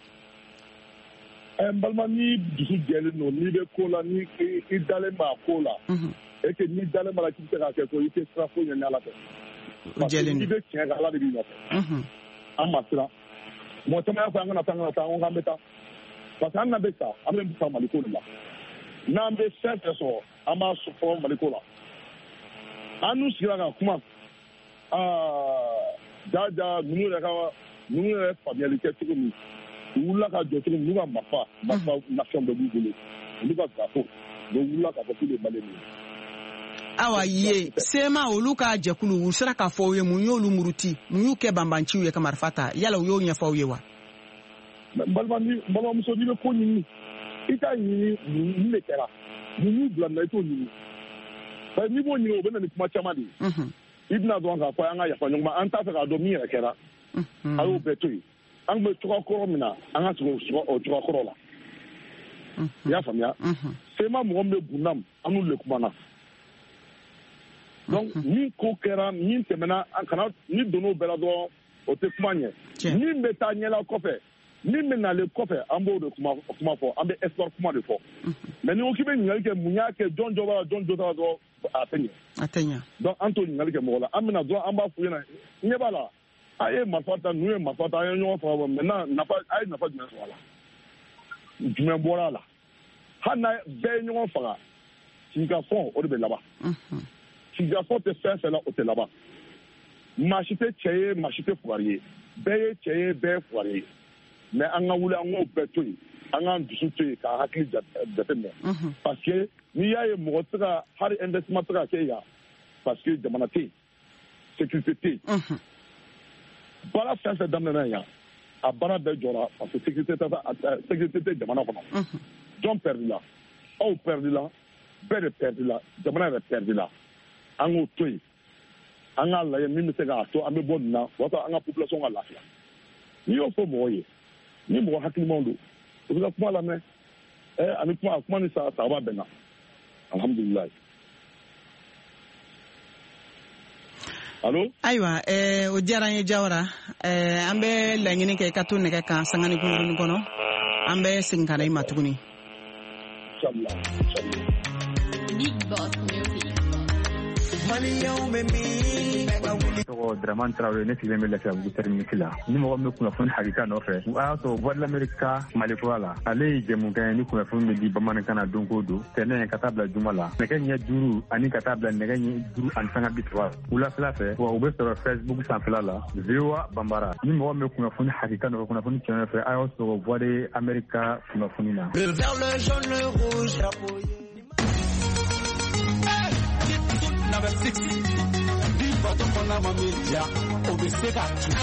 n balima ni dusu jɛlen don n'i bɛ ko la ni i dalen b'a ko la et que n'i dalen b'a la k'i bɛ se k'a kɛ ko i tɛ sira foyi ɲɛ ni Ala tɛ parce que n'i bɛ tiɲɛ kan Ala de b'i nɔfɛ an ma siran mɔgɔ caman y'a fɔ an kana taa an k'an bɛ taa parce que an na bɛ sa an bɛ taa Maliko de la n'an bɛ fɛn fɛn sɔrɔ an b'a fɔ Maliko la an n'u sigira ka kuma jaja ninnu yɛrɛ faamuyali kɛ cogo min u wulila ka jɔ cogo min n'u ka marifa nafɛnw bɛɛ b'u bolo olu ka drapeau u wulila ka fɔ k'u ye Malien ye. Awa ye sema olu ka jɛkulu u sera k'a fɔ aw ye mun y'olu muruti mun y'u kɛ banbanciw ye ka marifa ta yala u y'o ɲɛfɔ aw ye wa. balimamuso n'i bɛ ko ɲini i t'a ɲini mun de kɛra mun y'u bila na i t'o ɲini parce que n'i b'o ɲini o bɛ na ni kuma caman de ye i bɛna dɔrɔn k'a fɔ an ka yafa ɲɔgɔn ma an t'a fɛ k'a dɔn min yɛrɛ kɛra a y'o bɛɛ to yen an bɛ cogoya kɔrɔ min na an ka sigi o cogoya kɔrɔ la i y'a faamuya sema mɔgɔ min bɛ Bunam an n'olu de kumana donc min ko kɛra min tɛmɛna an kana ni donn'o bɛɛ la dɔrɔn o tɛ kuma ɲɛ min bɛ taa ɲɛla kɔfɛ min bɛ nalen kɔfɛ an b'o de kuma fɔ an bɛ espoir kuma de fɔ mais ni ko k'i bɛ ɲininkali kɛ mun y'a kɛ jɔn jɔ b'a la jɔn jɔ t'a la dɔrɔn a tɛ ɲɛ donc an t'o ɲininkali kɛ mɔgɔ la an bɛna dɔrɔn an b'a f'u ɲɛna ɲɛ b'a la a ye marifa ta ninnu ye marifa ta an ye ɲɔgɔn faga maintenant a ye nafa jumɛn sɔrɔ a la jumɛn bɔra a la hali n'a bɛɛ ye ɲɔgɔn faga sigikafɔ o de bɛ laban sigikafɔ tɛ fɛn fɛn la o tɛ laban maa si tɛ cɛ ye maa si tɛ fugari ye bɛɛ ye cɛ ye bɛɛ ye fugari ye mais an ka wuli an k'o bɛɛ to yen an k'an dusu to yen k'an hakili jateminɛ parce que n'i y'a ye mɔgɔ tɛ ka hali investissement tɛ ka kɛ yan parce que jamana tɛ yen sécurité tɛ yen baara fɛn fɛn daminɛna yan a baara bɛɛ jɔra parce que sécurité tɛ jamana kɔnɔ jɔn pɛridi la aw pɛridi la bɛɛ de pɛridi la jamana yɛrɛ pɛridi la an k'o to yen an k'a lajɛ min bɛ se k'a to an bɛ bɔ nin na walasa an ka population ka lafiya n'i y'o fɔ mɔgɔ ye ni mɔgɔ hakilimaw don u bɛ ka kuma lamɛn ani kuma ni sahaba bɛnna alhamdulilayi. Allo ayiwa o diyara n ye Jawara an bɛ laɲini kɛ i ka to nɛgɛ kan sanga ni kunkurunin kɔnɔ an bɛ segin ka na i ma tuguni. Big Boss Music. tɔgɔ Dramane Traoré ne sigilen bɛ Lafiyabugu terminus la ni mɔgɔ min bɛ kunnafoni hakika nɔfɛ a y'a sɔrɔ Voix de l'Amérique Malikura la ale ye jɛmukan ye ni kunnafoni bɛ di bamanankan na don o don tɛnɛn ka taa bila juma la nɛgɛ ɲɛ 5 ani ka taa bila nɛgɛ ɲɛ 5 ani sanga 30 wulafɛla fɛ wa u bɛ sɔrɔ Facebook sanfɛla la VOA Bambara ni mɔgɔ min bɛ kunnafoni hakika nɔfɛ kunnafoni tiɲɛ nɔfɛ a y'a sɔrɔ Voix de l'Amérique kunnafoni na. Le vert, le jaune, le rouge, drapeau. Number 6. Deep bottom for Nama Media. Obesega.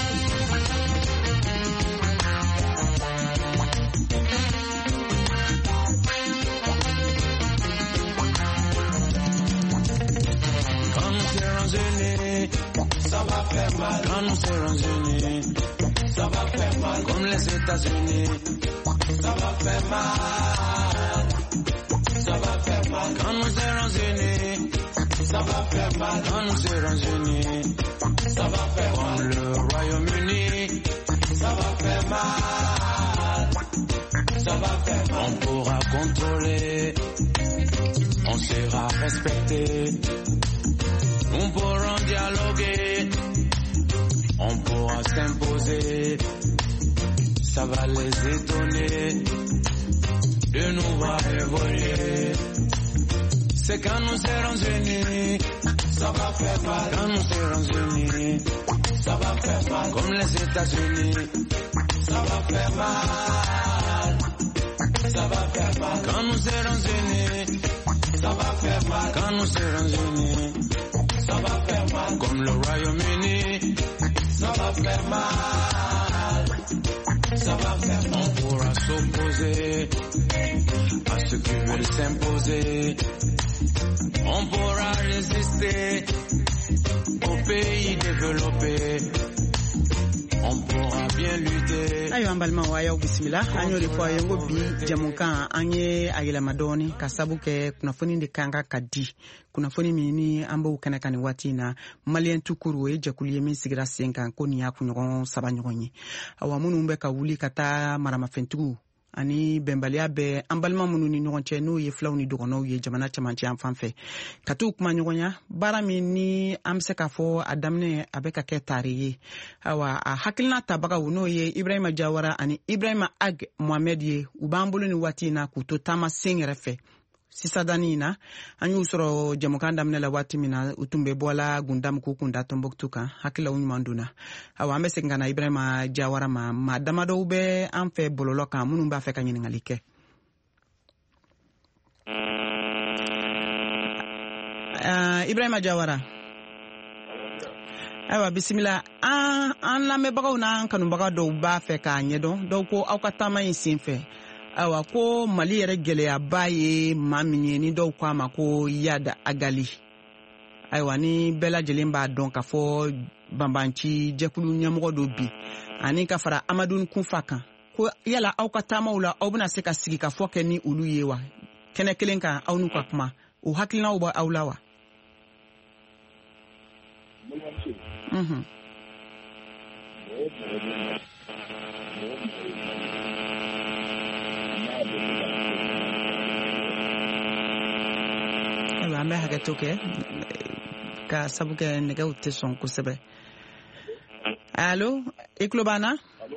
Quand nous serons unis, ça va faire mal. Quand nous serons unis, ça va faire mal. Comme les États-Unis, ça va faire mal. Ça va faire mal. Quand nous serons unis, ça va faire mal. Quand nous serons unis, ça va faire mal. Comme le Royaume-Uni, ça va faire mal. Ça va faire mal. On pourra contrôler, on sera respecté. Nous pourrons dialoguer, on pourra s'imposer. Ça va les étonner, de nous voir évoluer. C'est quand nous serons unis, ça va faire mal. Quand nous serons unis, ça va faire mal. Comme les États-Unis, ça va faire mal. Ça va faire mal. Quand nous serons unis, ça va faire mal. Quand nous serons unis, ça va faire mal. Comme le Royaume-Uni, ça va faire mal. Ça va faire mal. On pourra s'opposer à ceux qui veulent s'imposer. On pourra résister Au pays développé, on pourra bien lutter. Ayo ambalma wa ya bismillah anyo le fo yengo bi jamunkan anye ayela madoni kasabu ke kuna foni de kanga kadi kuna foni mini ambo kana kan watina malien tukuru e jakuliye min sigira senkan ko ni yakunyo sabanyoyi awa munu mbe ka wuli kata marama fentugu ani bembalia be ambalma munu ni ngonche no ye flaw ni dogono ye jamana chamanchi amfanfe katu kuma nyonya bara mini amse ka fo adamne abeka ke tariye awa hakilna tabaga wono ye Ibrahima Jawara ani Ibrahima Ag Mohamed ye ubambulu ni watina kuto tama singrefe sisadani na anyu soro jamukanda mnela wati mina utumbe bola gundam kukunda tomboktuka hakila unyumanduna awa amese ngana Ibrahima Jawara ma damado ube amfe bololoka munu ba fe kanyini ngalike Ibrahima Jawara awa bismillah an la me bagaw na kanu bagaw do ba fe ka nyedo do ko awkatama insinfe awa ko Mali yɛrɛ gɛlɛya ba ye maa min ye ni dɔw ko a ma ko Yada Agali ayiwa ni bɛɛ lajɛlen b'a dɔn ka fɔ banbanci jɛkulu ɲɛmɔgɔ dɔ bi ani ka fara Amadu Kunfa kan ko yala aw ka taamaw la aw bɛna se ka sigi ka fɔ kɛ ni olu ye wa kɛnɛ kelen kan aw n'u ka kuma o hakilinaw bɛ aw la wa an bɛ hakɛto kɛ ka sabu kɛ nɛgɛw tɛ sɔn kosɛbɛ allo i tulo b'an na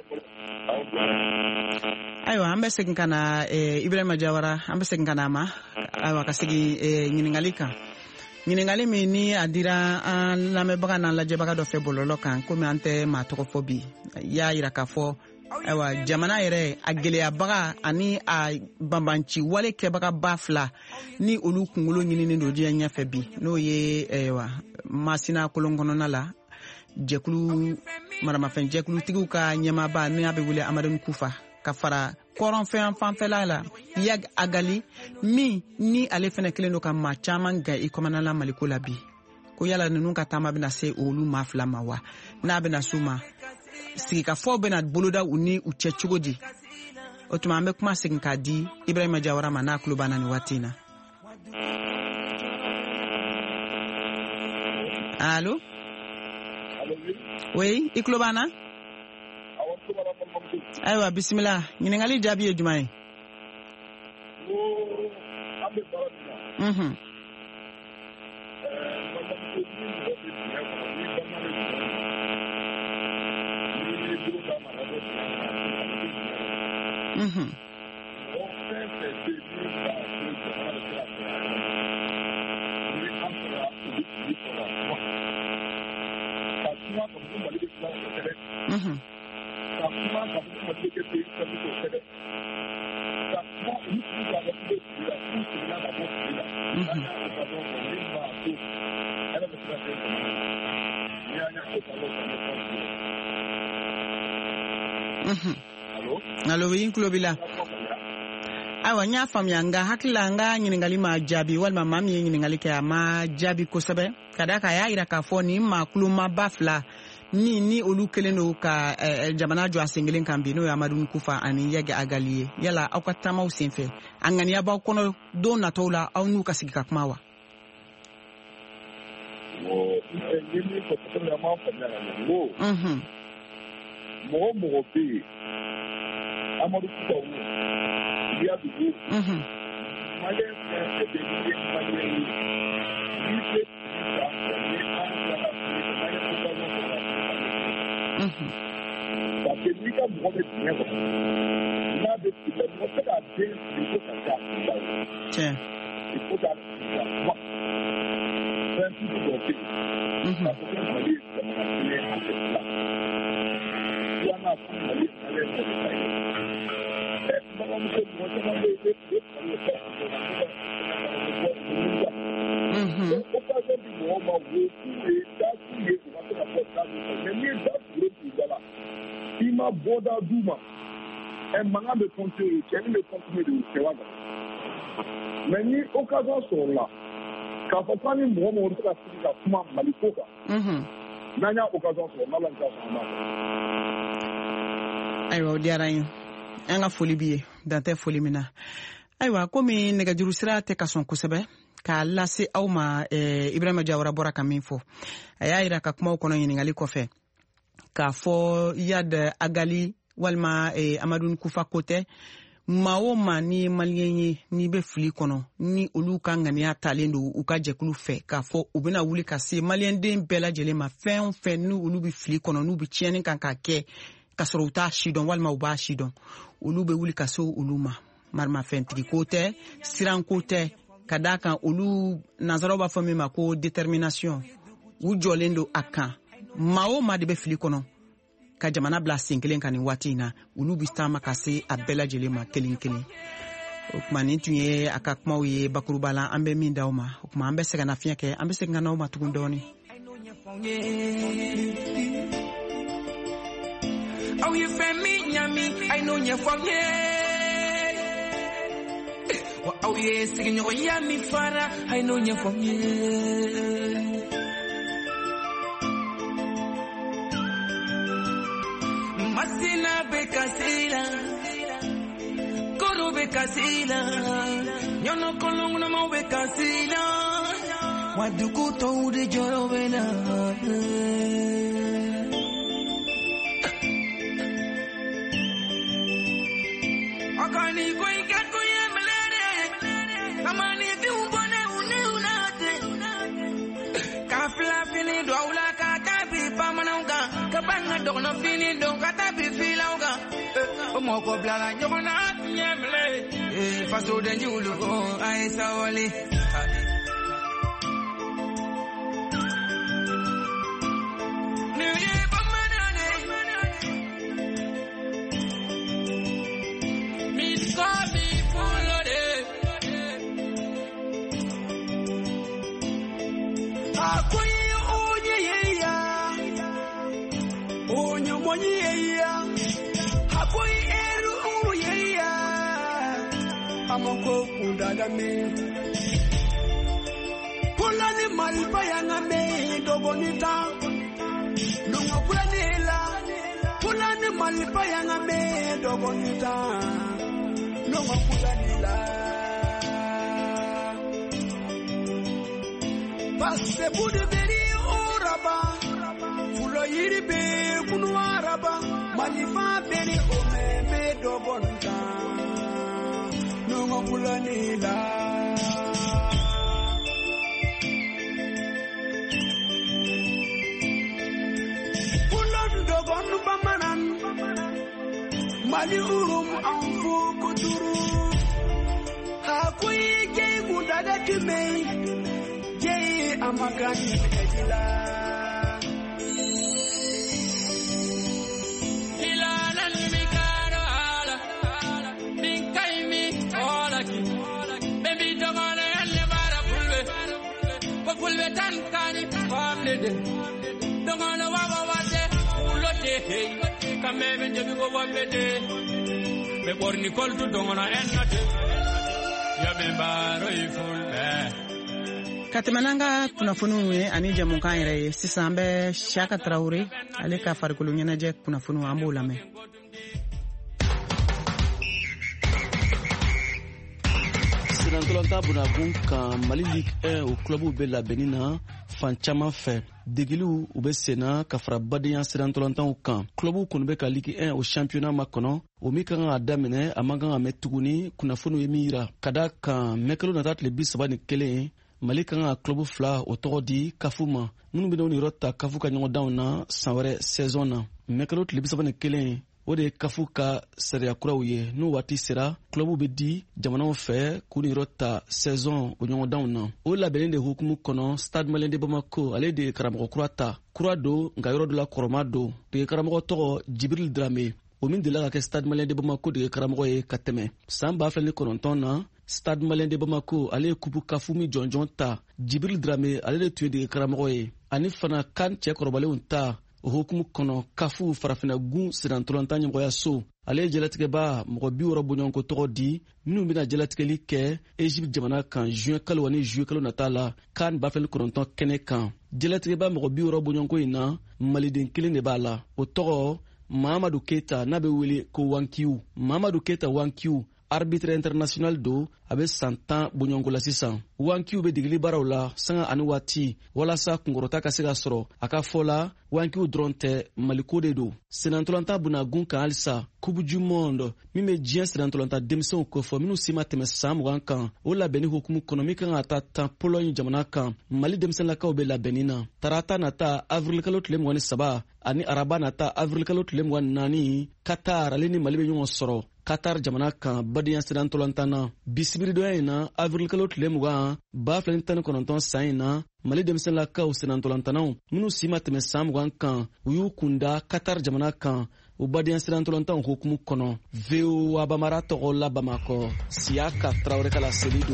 ayiwa an bɛ segin ka na Ibrahima Jawara an bɛ segin ka na ma ayiwa ka segin ɲininkali kan ɲininkali min ni a dira an lamɛnbaga n'an lajɛbaga dɔ fɛ bɔlɔlɔ kan komi an tɛ maa tɔgɔ fɔ bi y'a yira k'a fɔ ayiwa jamana yɛrɛ a gɛlɛyabaga ani a banbanci wale kɛbaga ba fila ni olu kunkolo ɲinini do diɲɛ ɲɛfɛ bi n'o ye Masina kolon kɔnɔna la jɛkulu maramafɛn jɛkulutigiw ka ɲɛmaaba ni a bɛ wele Amadu Kufa ka fara kɔrɔnfɛn fanfɛla la Yag Agali min ni ale fɛnɛ kelen do ka maa caman ga i kɔmanala Maliko la bi ko yala ninnu ka taama bɛna se olu maa fila ma wa n'a bɛna s'u ma sigi ka fɔ bɛna boloda u ni u cɛ cogo di o tuma an bɛ kuma segin k'a di Ibrahima Jawara ma n'a tulo b'an na ni waati in na allo oui i tulo b'an na ayiwa bisimila ɲininkali jaabi ye jumɛn ye Allo yin kulo bila awa nya faamuya nga hakila nga ɲininkali ma jaabi walima maa min ye ɲininkali kɛ a ma jaabi kosɛbɛ ka da ka y'a yira k'a fɔ ni maa kulomaba fila ni olu kelen do ka jamana jɔ a sen kelen kan bi n'o ye Amadu Kufa ani Yag Agali ye yala aw ka taamaw senfɛ a ŋaniya b'aw kɔnɔ don nataw la aw n'u ka sigi ka kuma wa mɔgɔ mɔgɔ bɛ yen Amadu Kufa ya dugu maliyɛn fɛn fɛn bɛ ye maliyɛn ye n'i bɛ ka ni an yɛrɛ maliyɛn Kufa ma sɔrɔ parce que n'i ka mɔgɔ bɛ tiɲɛ kɔnɔ n'a bɛ tiɲɛ mɔgɔ tɛ k'a den sigi ko ka taa kunba ye il faut ka kuma fɛn sugu dɔ bɛ yen ka fɔ ko Mali ye jamana kelen a tɛ fila filanan fɔ Mali ye maliyɛn dɔ de ta ye. Bagamuso mɔgɔ caman bɛ yen o ka di mɔgɔ ma wo k'u ye da k'u ye u ka se ka bɔ da k'u fɛ n'i ye da k'u ye k'u da la i ma bɔ da d'u ma mankan bɛ continuer cɛnni bɛ continuer de o cɛ wa mais ni occasion sɔrɔla k'a fɔ k'an ni mɔgɔ mɔgɔ bɛ se ka sigi ka kuma Mali ko kan n'an y'a occasion sɔrɔ n'Ala ka sɔn ma. Ayiwa o diyara n ye an ka foli b'i ye dan tɛ foli min na. Ayiwa komi nɛgɛjuru sira tɛ ka sɔn kosɛbɛ k'a lase aw ma Ibrahima Diawara bɔra ka min fɔ a y'a yira ka kumaw kɔnɔ ɲininkali kɔfɛ k'a fɔ Yad Agali walima Amadou Kufa ko tɛ maa o maa ni maliyɛn ye n'i bɛ fili kɔnɔ ni olu ka ŋaniya talen don u ka jɛkulu fɛ k'a fɔ u bɛna wuli ka se maliyɛnden bɛɛ lajɛlen ma fɛn o fɛn ni olu bɛ fili kɔnɔ n'u bɛ tiɲɛni kan k'a kɛ ka sɔrɔ u t'a si dɔn walima u b'a si dɔn olu bɛ wuli ka se olu ma marimafɛntigi ko tɛ siran ko tɛ ka d'a kan olu nanzaraw b'a fɔ min ma ko détermination u jɔlen don a kan maa o maa de bɛ fili kɔnɔ ka jamana bila sen kelen kan nin waati in na olu bɛ taama ka se a bɛɛ lajɛlen ma kelen kelen. O kuma nin tun ye a ka kumaw ye bakuruba la an bɛ min d'aw ma o kuma an bɛ segin na fiɲɛ kɛ an bɛ segin ka n'aw ma tugun dɔɔni. Aw ye fɛn min ɲami a ye n'o ɲɛfɔ n ye wa aw ye sigiɲɔgɔnya min fara a ye n'o ɲɛfɔ n ye. Masina be kasila koro be kasila nyono kolongo be kasila waduku to de joro bena akani koi ka koi amlere amani ti ubone unate kafla fini doula ka kabi pamanonga kabanga dogno fini don kata bi filauga o moko blala nyona nyemle faso de nyulu ai sawali niye bamanane mi sabi fulore akui onye monye ya hakoi eru ya amoko kundaga me kulani malpa yanga me dogonita nungo kulanila kulani malpa yanga me dogonita nungo kulanila passe budi beri oraba fulo yiri be kunu araba malifa beri ome me dogonta nungo kulanila kulon dogon bamanan mali urum anfu kuturu hakui ke gudaga kime je amagani ejila ka tɛmɛ n'an ka kunnafoniw ye ani jamukan yɛrɛ ye sisan an bɛ Siyaka Tarawele ale ka farikolo ɲɛnajɛ kunnafoniw an b'o lamɛn. Senatolanta Bunagun kan Mali Ligue 1 o clubw bɛ labɛnni na fan caman fɛ. Degiliw u bɛ senna ka fara badenya senatolantanw kan. Clubw kɔni bɛ ka Ligue 1 o championnat makɔnɔ o min kan ka daminɛ a man kan ka mɛn tuguni kunnafoniw ye min yira ka da kan mɛkalo nata tile 31 Mali kan ka club fila o tɔgɔ di kafu ma minnu bɛ n'o niyɔrɔ ta kafu ka ɲɔgɔndanw na san wɛrɛ saison na. Mɛkalo tile 31 o de ye kafu ka sariya kuraw ye n'o waati sera club bɛ di jamanaw fɛ k'u niyɔrɔ ta saison o ɲɔgɔndanw na. O labɛnnen de hukumu kɔnɔ Stade Malien de Bamako ale de ye karamɔgɔ kura ta. Kura don nka yɔrɔ dɔ la kɔrɔma don. Dege karamɔgɔ tɔgɔ Jibril Dramé o min delila ka kɛ Stade Malien de Bamako dege karamɔgɔ ye ka tɛmɛ. San 2009 na Stade Malien de Bamako ale ye kupu kafu min jɔnjɔn ta. Jibril Dramé ale de tun ye dege karamɔgɔ ye. Ani fana kan cɛ kɔrɔbalenw ta o hukumu kɔnɔ kafu farafina gun senatolantan ɲɛmɔgɔyaso ale jalatigɛba mɔgɔ 60 bɔɲɔgɔnko tɔgɔ di minnu bɛna jalatigɛli kɛ Egypte jamana kan juin kalo ani juillet kalo nata la CAN 2019 kɛnɛ kan. Jalatigɛba mɔgɔ 60 bɔɲɔgɔnko in na maliden kelen de b'a la. O tɔgɔ Mahamadou Keita n'a bɛ wele ko Wankiu. Mahamadou Keita Wankiu arbitre international do a bɛ san 10 bɔɲɔgɔnko la sisan. Wankiu bɛ degeli baaraw la sanga ani waati walasa kunkɔrɔta ka se ka sɔrɔ. A ka fɔ la Wankiu dɔrɔn tɛ Maliko de do. Senatolanta bunagun kan halisa Coupe du Monde min bɛ diɲɛ senatolanta denmisɛnw kofɔ minnu si ma tɛmɛ san 20 kan o labɛnni hukumu kɔnɔ min kan ka taa 10 Pologne jamana kan. Mali denmisɛnlakaw bɛ labɛnni na. Tarata nata avril kalo tile 23 ani araba nata avril kalo tile 24 Qatar ale ni Mali bɛ ɲɔgɔn sɔrɔ. Qatar jamana kan badenya senatolantana bisibiridoya in na avril kalo tile 20 2019 san in na Mali denmisɛnlakaw senatolantanaw minnu si ma tɛmɛ san 20 kan u y'u kunda Qatar jamana kan u badenya senatolantanw hukumu kɔnɔ. VOA Bamara tɔgɔ la Bamakɔ Siyaka Traoré kala selido.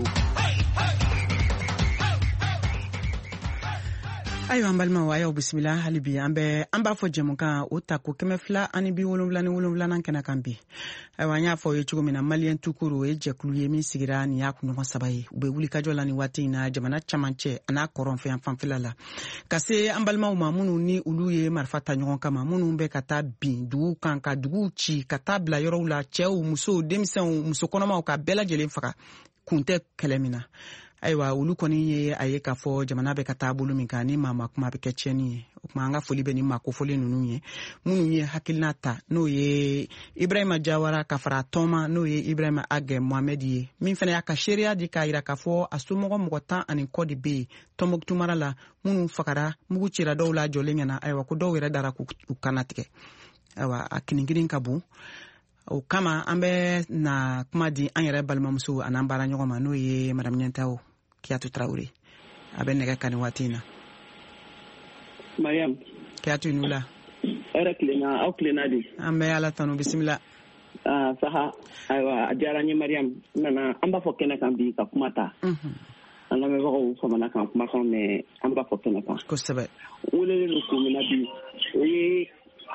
Ayo an balimaw a y'aw bisimila hali bi an b'a fɔ jɛmukan o ta ko 277 kɛnɛ kan bi. Ayiwa an y'a fɔ ye cogo min na Malien tukuru o ye jɛkulu ye min sigira nin y'a kunɲɔgɔn 3 ye. U bɛ wulikajɔ la nin waati in na jamana camancɛ a n'a kɔrɔnfɛn fanfɛla la. Ka se an balimaw ma minnu ni olu ye marifa ta ɲɔgɔn kama minnu bɛ ka taa bin dugu kan ka duguw ci ka taa bila yɔrɔw la cɛw musow denmisɛnw musokɔnɔmaw ka bɛɛ lajɛlen faga kun tɛ kɛlɛ min na. Ayiwa olu kɔni ye a ye k'a fɔ jamana bɛ ka taa bolo min kan ni maa kuma bɛ kɛ tiɲɛni ye. O kuma an ka foli bɛ ni maa kofɔlen ninnu ye minnu ye hakilina ta n'o ye Ibrahima Jawara ka fara tɔnma n'o ye Ibrahima Agɛ Mohamed ye min fana y'a ka seereya di k'a jira k'a fɔ a somɔgɔ mɔgɔ 10 ani kɔ de bɛ yen Tɔnbɔkutu mara la minnu fagara mugu cira dɔw la jɔlen ɲɛna. Ayiwa ko dɔw yɛrɛ dara k'u kana tigɛ. Ayiwa a kinigirin ka bon. O kama an bɛ na kuma di an yɛrɛ balimamuso an'an baara ɲɔgɔn ma n'o ye Madame Ɲɛntaw Kiyatu Traoré a bɛ nɛgɛ kan nin waati in na. Mariam Kiyatu nula era kilena aw kilena di an bɛ ala tanu bisimila. Saha ayiwa a diyara n ye Mariam nana an b'a fɔ kɛnɛ kan bi ka kuma ta an lamɛnbagaw famana kan kumakan mɛ an b'a fɔ kɛnɛ kan kosɛbɛ. welelen don ko min na bi o ye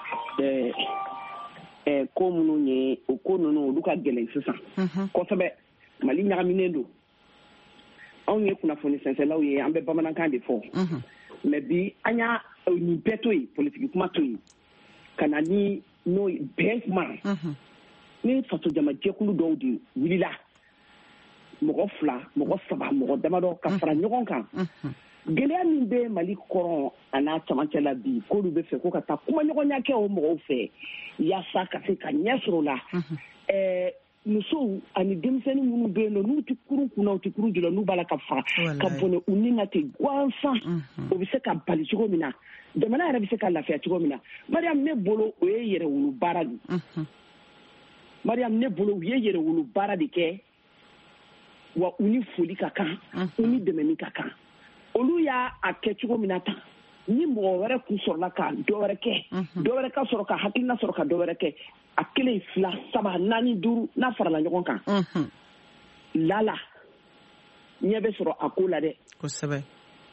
ko minnu ye o ko ninnu olu ka gɛlɛn sisan kosɛbɛ. Mali ɲagaminen don. Anw ye kunnafoni sɛnsɛnlaw ye an bɛ bamanankan de fɔ mais bi an y'a nin bɛɛ to yen politiki kuma to yen ka na ni n'o bɛn kuma ni faso jama jɛkulu dɔw de wulila mɔgɔ 2 mɔgɔ 3 mɔgɔ damadɔ ka fara ɲɔgɔn kan gɛlɛya min bɛ Mali kɔrɔ a n'a camancɛ la bi k'olu bɛ fɛ ko ka taa kuma ɲɔgɔnya kɛ o mɔgɔw fɛ yaasa ka se ka ɲɛ sɔrɔ o la. Musow ani denmisɛnnin minnu bɛ yen n'u tɛ kurun kunna u tɛ kurun jula n'u b'a la ka faga ka bɔnɛ u ni na ten gansan o bɛ se ka bali cogo min na jamana yɛrɛ bɛ se ka lafiya cogo min na. Mariam ne bolo o ye yɛrɛwolo baara de Mariam ne bolo u ye yɛrɛwolo baara de kɛ wa u ni foli ka kan u ni dɛmɛni ka kan olu y'a kɛ cogo min na tan ni mɔgɔ wɛrɛ kun sɔrɔla ka dɔwɛrɛ kɛ dɔwɛrɛ ka sɔrɔ ka hakilina sɔrɔ ka dɔwɛrɛ kɛ a 1 2 3 4 5 n'a farala ɲɔgɔn kan lala ɲɛ bɛ sɔrɔ a ko la dɛ kosɛbɛ.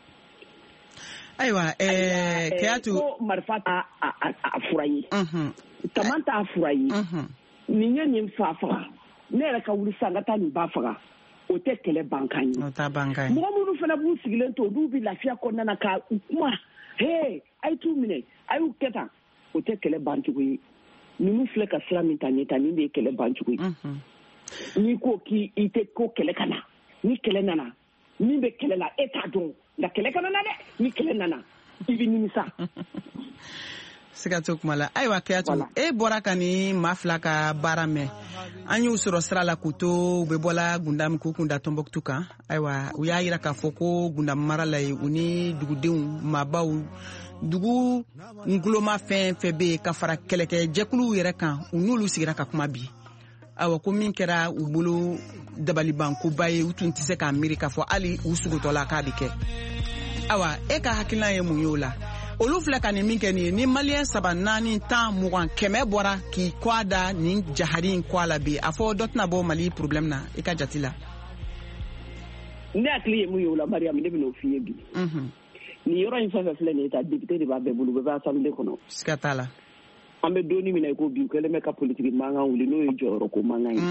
Ayiwa Kiyatu ko marifa a fura ye taman t'a fura ye nin ye nin fa faga ne yɛrɛ ka wuli sisan ka taa nin ba faga o tɛ kɛlɛ bankan ye. Mɔgɔ minnu fana b'u sigilen to olu bɛ lafiya kɔnɔna na ka u kuma a ye t'u minɛ a y'u kɛ tan o tɛ kɛlɛ bancogo ye. Ninnu filɛ ka sira min ta nin de ye kɛlɛ bancogo ye. N'i ko k'i tɛ ko kɛlɛ ka na ni kɛlɛ nana min bɛ kɛlɛ la e t'a dɔn nka kɛlɛ ka na dɛ ni kɛlɛ nana i bɛ nimisa. Siga to kuma la. Ayiwa Kiyatu e bɔra ka ni maa 2 ka baara mɛn an y'u sɔrɔ sira la k'u to u bɛ bɔla Gundam k'u kunda Tɔnbɔkutu kan. Ayiwa u y'a jira k'a fɔ ko Gundam mara la ye u ni dugudenw maabaw dugu nguloma fɛn fɛn bɛ yen ka fara kɛlɛkɛ jɛkuluw yɛrɛ kan u n'olu sigira ka kuma bi. Ayiwa ko min kɛra u bolo dabalibankoba ye u tun tɛ se k'a miiri k'a fɔ hali u sugutɔ la k'a bɛ kɛ. Ayiwa e ka hakilina ye mun ye o la? Olu filɛ ka nin min kɛ nin ye ni Malien 3 4 10 20 100 bɔra k'i kɔ a da nin jahari in kɔ a la bi a fɔ dɔ tɛna bɔ Mali problème na i ka jate la. Ne hakili ye mun ye o la Mariam ne bɛ n'o f'i ye bi. Nin yɔrɔ in fɛn fɛn filɛ nin ye ta député de b'a bɛɛ bolo u bɛɛ bɛ assemblée kɔnɔ. Siga t'a la. an bɛ doni min na ko bi u kɛlen bɛ ka politiki mankan wuli n'o ye jɔyɔrɔ ko mankan ye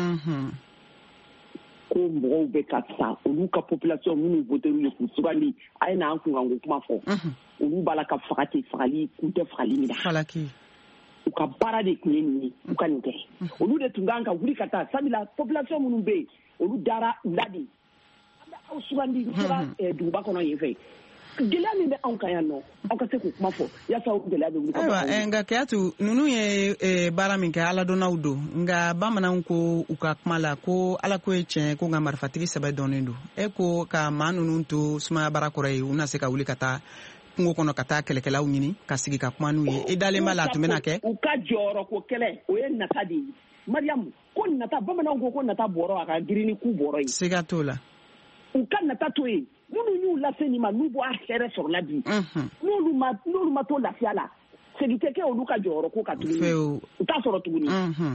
ko mɔgɔw bɛ ka sa olu ka population minnu voteru ye k'u sugandi a ye n'an kunkan ko kuma fɔ olu b'a la ka faga ten fagali kun tɛ fagali min na u ka baara de tun ye nin ye u ka nin kɛ olu de tun kan ka wuli ka taa sabula population minnu bɛ yen olu dara u la de an bɛ aw sugandi u tora duguba kɔnɔ yen fɛ gɛlɛya min bɛ anw kan yan nɔ aw ka se k'u kuma fɔ yaasa o gɛlɛya bɛ wuli ka bɔ ayiwa nka Keyatu ninnu ye baara min kɛ aladɔnnaw don nka bamananw ko u ka kuma la ko ala ko ye tiɲɛ ko nka marifatigi sɛbɛ dɔnnen don e ko ka maa ninnu to sumaya baara kɔrɔ ye u na se ka wuli ka taa kungo kɔnɔ ka taa kɛlɛkɛlaw ɲini ka sigi ka kuma n'u ye e dalen b'a la a tun bɛna kɛ u ka jɔyɔrɔ ko kɛlɛ o ye nata de ye Mariam ko nata bamananw ko nata bɔrɔ a ka girin ni ku bɔrɔ ye siga t'o la u ka nata to yen minnu y'u lase nin ma n'u bɔ a hɛrɛ sɔrɔla bi n'olu ma to lafiya la segin tɛ kɛ olu ka jɔyɔrɔ ko ka tuguni u t'a sɔrɔ tuguni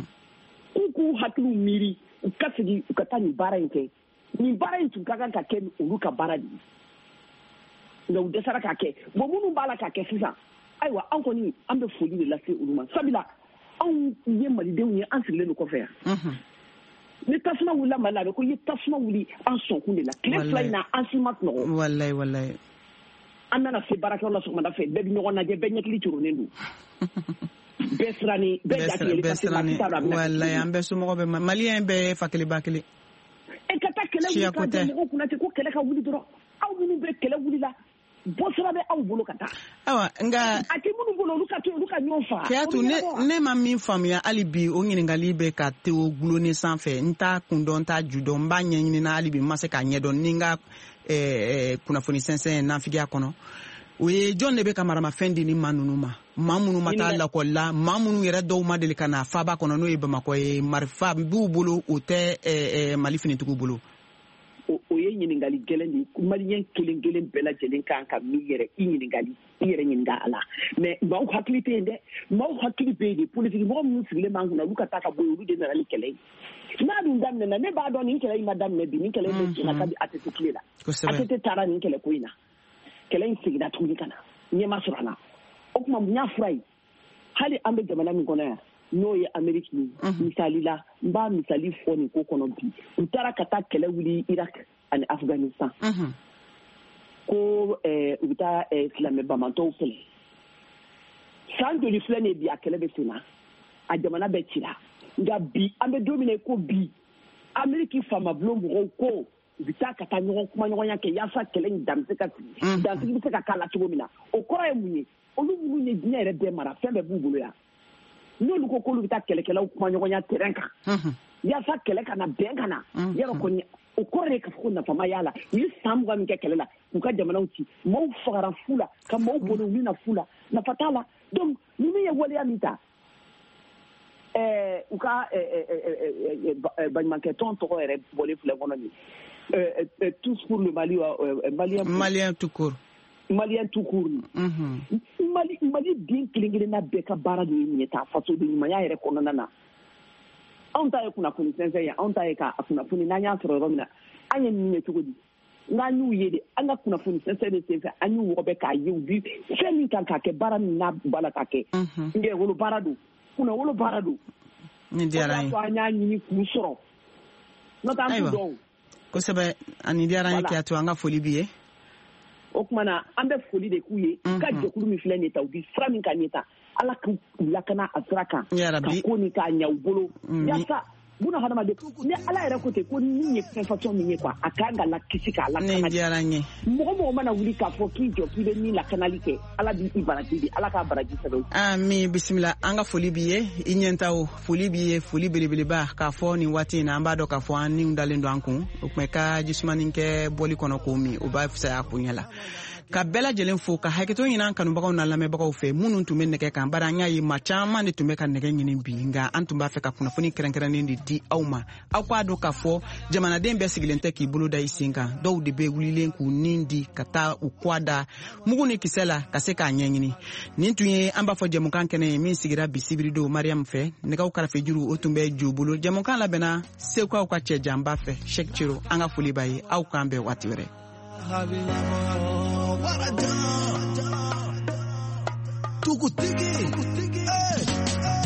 k'u hakiliw miiri u ka segin u ka taa nin baara in kɛ nin baara in tun ka kan ka kɛ olu ka baara de ye nka u dɛsɛra k'a kɛ bon minnu b'a la k'a kɛ sisan ayiwa an kɔni an bɛ foli de lase olu ma sabula anw ye malidenw ye an sigilen don kɔfɛ yan ni tasuma wulila Mali la a bɛ ko i ye tasuma wuli an sɔnkun de la tile fila in na an si ma sunɔgɔ walayi an nana se baarakɛyɔrɔ la sɔgɔmada fɛ bɛɛ bɛ ɲɔgɔn lajɛ bɛɛ ɲɛkili coronen don bɛɛ sirannen bɛɛ jatigɛli ka se ma sisan a bɛna walayi an bɛɛ somɔgɔw bɛ maliyɛn bɛɛ fa kelen ba kelen e ka taa kɛlɛ wuli ka jɔ mɔgɔw kunna ten ko kɛlɛ ka wuli dɔrɔn aw minnu bɛ kɛlɛ wuli la bɔ sira bɛ aw bolo ka taa ayiwa nka a tɛ minnu bolo olu ka ɲɔgɔn faga Keyatu ne ma min faamuya hali bi o ɲininkali bɛ ka Theo gulonnen sanfɛ n t'a kun dɔn n t'a ju dɔn n b'a ɲɛɲini na hali bi n ma se k'a ɲɛdɔn ni n ka kunnafoni sɛnsɛn nafigiya kɔnɔ o ye jɔn de bɛ ka maramafɛn di ni maa ninnu ma maa minnu ma taa lakɔli la maa minnu yɛrɛ dɔw ma deli ka na faaba kɔnɔ n'o ye Bamakɔ ye marifa b'u bolo o tɛ Mali finitigiw bolo o ye ɲininkali gɛlɛn de ye maliyɛn kelen kelen bɛɛ lajɛlen kan ka min yɛrɛ i yɛrɛ ɲininka a la mais maaw hakili tɛ yen dɛ maaw hakili bɛ yen de politiki mɔgɔ minnu sigilen b'an kunna olu ka taa ka bɔ yen olu de nana ni kɛlɛ ye n'a dun daminɛna ne b'a dɔn nin kɛlɛ in ma daminɛ bi nin kɛlɛ in bɛ senna kabi ATT tile la ATT taara nin kɛlɛ ko in na kɛlɛ in seginna tuguni ka na ɲɛma sɔrɔ a la o tuma mun y'a fura ye hali an bɛ jamana min kɔnɔ yan n'o ye Ameriki ye misali la n b'a misali fɔ nin ko kɔnɔ bi u taara ka taa kɛlɛ wuli Irak ani Afghanistan ko u bɛ taa silamɛ bamatɔw kɛlɛ san joli filɛ nin ye bi a kɛlɛ bɛ sen na a jamana bɛɛ cira nka bi an bɛ don min na ko bi Ameriki faamabulon mɔgɔw ko u bɛ taa ka taa ɲɔgɔn kuma ɲɔgɔnya kɛ yaasa kɛlɛ in dansigi bɛ se ka k'a la cogo min na o kɔrɔ ye mun ye olu minnu ye diɲɛ yɛrɛ bɛɛ mara fɛn bɛɛ b'u bolo yan n'olu ko k'olu bɛ taa kɛlɛkɛlaw kuma ɲɔgɔnya terrain kan yaasa kɛlɛ kana bɛn ka na yɔrɔ kɔni o kɔrɔ de k'a fɔ ko nafama y'a la u ye san 20 min kɛ kɛlɛ la k'u ka jamanaw ci maaw fagara fu la ka maaw bolo u na fu la nafa t'a la donc ni min ye waleya min ta u ka baɲumankɛ tɔn tɔgɔ yɛrɛ bɔlen filɛ kɔnɔ nin tous pour le Mali malien tout court malien tout court Mali den kelen kelenna bɛɛ ka baara de ye nin ye ta faso de ɲumanya yɛrɛ kɔnɔna na anw ta ye kunnafoni sɛnsɛn ye anw ta ye ka kunnafoni n'an y'a sɔrɔ yɔrɔ min na an ye nin ye cogo di n'an y'u ye de an ka kunnafoni sɛnsɛn de senfɛ an y'u wɔgɔbɛ k'a ye u bi fɛn min kan k'a kɛ baara min n'a b'a la k'a kɛ n wolo baara don kunnawolo baara don ni diyara an ye an y'a ɲini k'u sɔrɔ n'o tɛ an t'u dɔn kosɛbɛ ani diyara an ye Keyatu an ka foli b'i ye o tuma na an bɛ foli de k'u ye ka jɛkulu min filɛ nin ye ta u bi sira min ka ɲɛ ta ala k'u lakana a sira kan ka ko nin k'a ɲɛ u bolo yaasa buna hadamaden ni ala yɛrɛ ko ten ko min ye fɛn fasɔn min ye quoi a kan ka lakisi k'a lakana mɔgɔ mɔgɔ mana wuli k'a fɔ k'i jɔ k'i bɛ min lakanali kɛ ala b'i baraji di ala k'a baraji sɛbɛn ami bisimila an ka foli b'i ye i ɲɛnta o foli b'i ye foli belebeleba k'a fɔ nin waati in na an b'a dɔn k'a fɔ an niw dalen don an kun o tuma ka jisumanin kɛ bɔli kɔnɔ k'o min o b'a fisaya kun ɲɛ la ka bɛɛ lajɛlen fo ka hakɛto ɲini an kanubagaw n'a lamɛnbagaw fɛ minnu tun bɛ nɛgɛ kan bari an y'a ye maa caman de tun bɛ ka nɛgɛ ɲini bi nka an tun b'a fɛ ka kunnafoni kɛrɛnkɛrɛnnen de di aw ma aw k'a dɔn k'a fɔ jamanaden bɛɛ sigilen tɛ k'i bolo da i sen kan dɔw de bɛ wulilen k'u nin di ka taa u kɔ da mugu ni kisɛ la ka se k'a ɲɛɲini nin tun ye an b'a fɔ jɛmukan kɛnɛ ye min sigira bi sibirido Mariam fɛ nɛgɛw kɛrɛfɛjuru o tun bɛ jo bolo jɛmukan labɛnna Sekukaw ka cɛ janba fɛ Cheikh Ciro an ka foli b'a ye aw k'an bɛn waati wɛrɛ Tukutigi,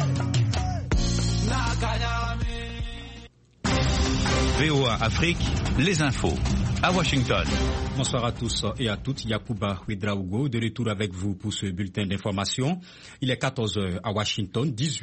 VOA Afrique, les infos. À Washington. Bonsoir à tous et à toutes. Yacouba Ouedraogo de retour avec vous pour ce bulletin d'information. Il est 14h à Washington, 18h.